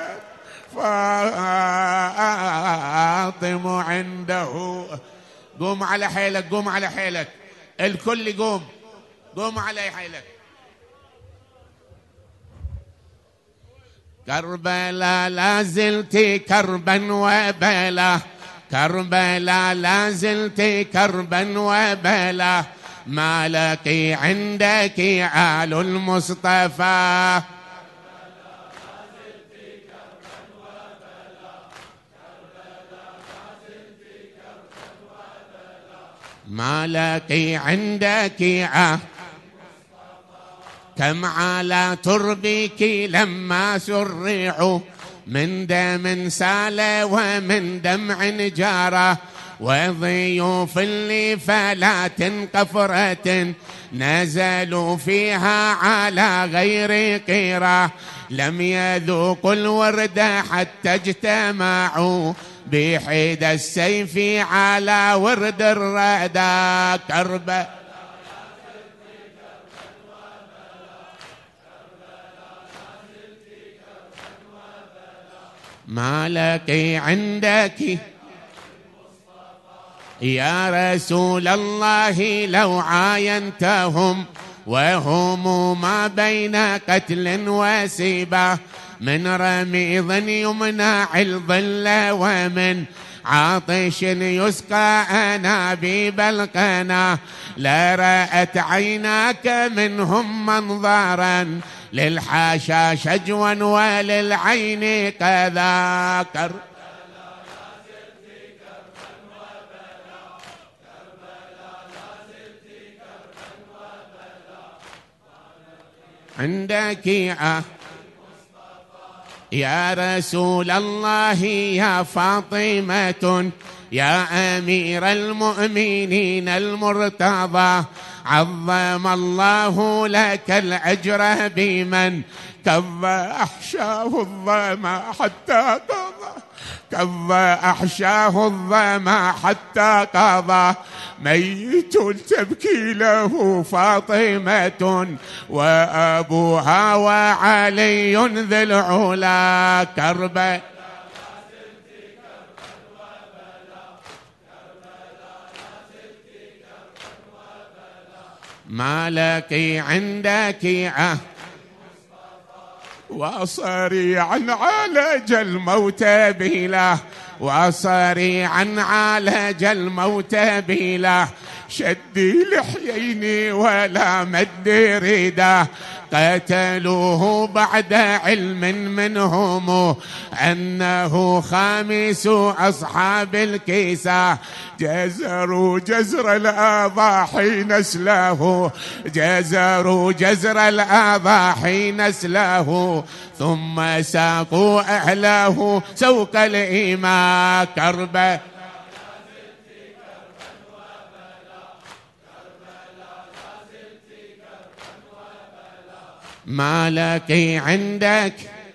فاطم عنده. قوم على حيلك، قوم على حيلك، الكل قوم، قوم على حيلك. كربلاء لا زلت كربا وبلا، كربلاء لا زلت كربا وبلا، ما لك عندك آل المصطفى. ما لك عندك آه كم على تربك لما سرعوا، من دم سال ومن دمع جارة، وضيوف لفلات قفرة نزلوا فيها على غير قيرة، لم يذوقوا الورد حتى اجتمعوا بحيد السيف على ورد الردى. كربة ما لك عندك يا رسول الله لو عاينتهم، وهم ما بين قتل وسيبة، من رميض يمنع الظل ومن عاطش يسقى أنابيب القنا، لا رأت عيناك منهم منظرا للحاشا شجوا وللعين كذا. كر عندك آه يا رسول الله يا فاطمة يا أمير المؤمنين المرتضى، عظم الله لك الأجر بمن كظ أحشاه الظما حتى قضى، كظ أحشاه الظما حتى قضى، ميت تبكي له فاطمة وأبوها وعلي ذي العلا. كربلاء ما لك عندك عهد وصريعا عالج الموت بلا، وصريعا عالج الموت بلا، شدي لحيين ولا مد ردا، قتلوه بعد علم منهم أنه خامس أصحاب الكيسة، جزروا جزر الأضاحي نسله، جزروا جزر الأضاحي نسله، ثم ساقوا أهله سوق الإيمان. كربلاء ما لقي عندك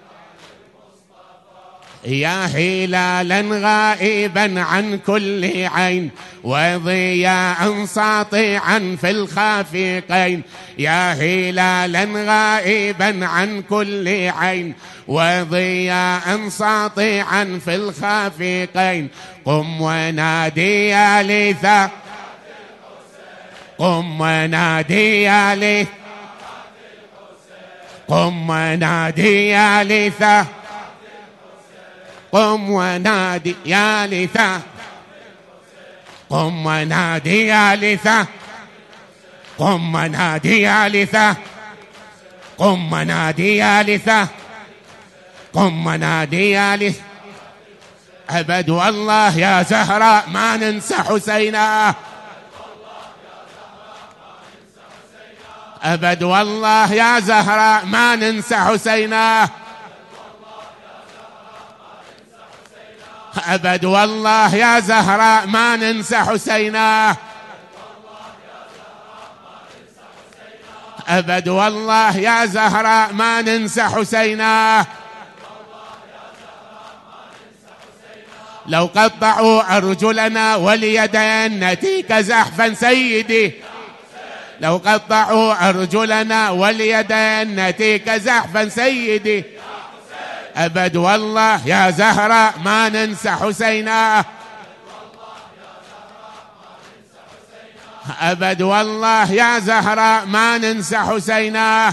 يا هلالا غائبا عن كل عين وضياء ساطعا في الخافقين، يا هلالا غائبا عن كل عين وضياء ساطعا في الخافقين، قم ونادي يا ليثا، قم ونادي يا ليثا، قم ونادي يا ليثا، قم ونادي يا ليثا، قم ونادي يا ليثا، قم ونادي يا ليثا، قم ونادي يا ليثا، قم ونادي يا ليثا. أبد والله يا زهراء ما ننسى حسينا، أبد والله يا زهراء ما ننسى حسينا، أبد والله يا زهراء ما ننسى حسينا، أبد والله يا زهراء ما ننسى حسينا. لو قطعوا أرجلنا واليدين نتيك زحفا سيدي، لو قطعوا أرجلنا واليدين نتيك زحفا سيدي، أبد والله يا زهراء ما ننسى حسينا، أبد والله يا زهراء ما ننسى حسينا.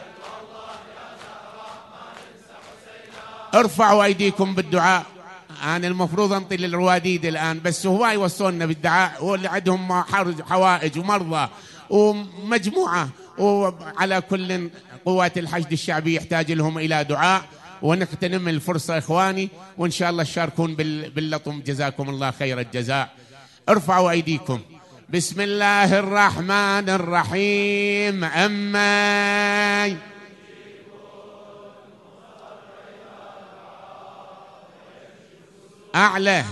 ارفعوا أيديكم بالدعاء. أنا المفروض أنطي للرواديد الآن، بس هو يوصلنا بالدعاء، واللي عندهم حوائج ومرضى ومجموعة، وعلى كل قوات الحشد الشعبي يحتاج لهم إلى دعاء، ونغتنم الفرصة إخواني، وإن شاء الله تشاركون باللطم. جزاكم الله خير الجزاء. ارفعوا أيديكم. بسم الله الرحمن الرحيم. أما أعلى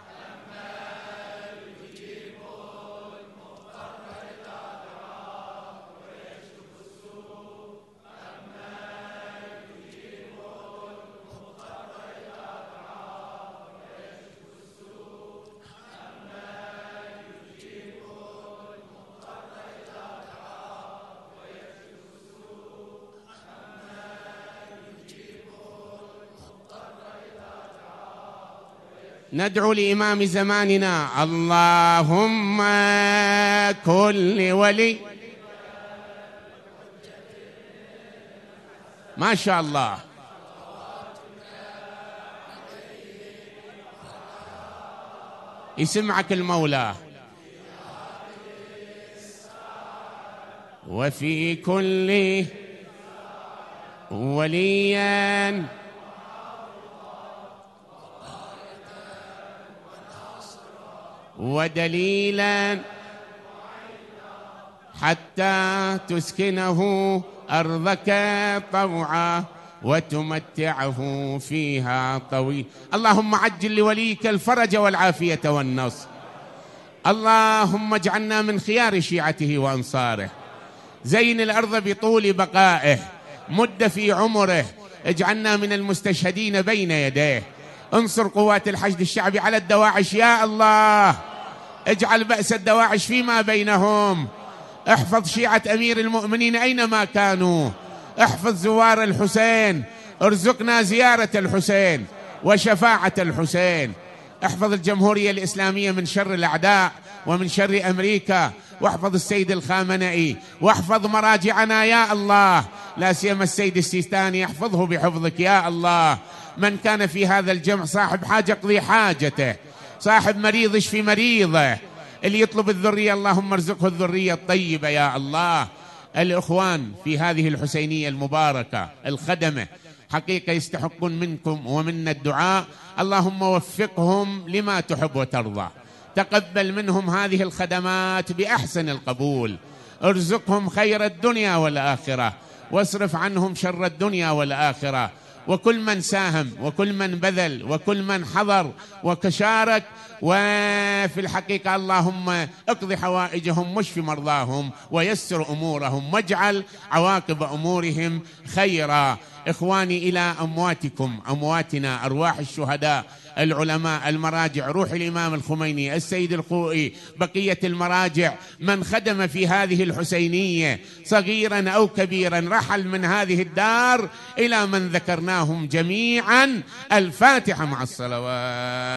ندعو لإمام زماننا. اللهم كل ولي. ما شاء الله. يسمعك المولى. وفي كل وليا ودليلا حتى تسكنه أرضك طوعا وتمتعه فيها طويلا. اللهم عجل لوليك الفرج والعافية والنصر. اللهم اجعلنا من خيار شيعته وأنصاره. زين الأرض بطول بقائه، مد في عمره، اجعلنا من المستشهدين بين يديه. انصر قوات الحشد الشعبي على الدواعش يا الله، اجعل بأس الدواعش فيما بينهم. احفظ شيعة أمير المؤمنين أينما كانوا، احفظ زوار الحسين، ارزقنا زيارة الحسين وشفاعة الحسين. احفظ الجمهورية الإسلامية من شر الأعداء ومن شر أمريكا، واحفظ السيد الخامنئي، واحفظ مراجعنا يا الله، لا سيما السيد السيستاني، احفظه بحفظك يا الله. من كان في هذا الجمع صاحب حاجة اقضي حاجته، صاحب مريض اشفي مريضه، اللي يطلب الذرية اللهم ارزقه الذرية الطيبة يا الله. الإخوان في هذه الحسينية المباركة الخدمة حقيقة يستحقون منكم ومنا الدعاء. اللهم وفقهم لما تحب وترضى، تقبل منهم هذه الخدمات بأحسن القبول، ارزقهم خير الدنيا والآخرة، واصرف عنهم شر الدنيا والآخرة، وكل من ساهم وكل من بذل وكل من حضر وشارك. وفي الحقيقة اللهم اقض حوائجهم واشف مرضاهم ويسر أمورهم واجعل عواقب أمورهم خيرا. إخواني، إلى أمواتكم، أمواتنا، أرواح الشهداء، العلماء، المراجع، روح الإمام الخميني، السيد الخوئي، بقية المراجع، من خدم في هذه الحسينية صغيرا أو كبيرا رحل من هذه الدار، إلى من ذكرناهم جميعا. الفاتحة مع الصلوات.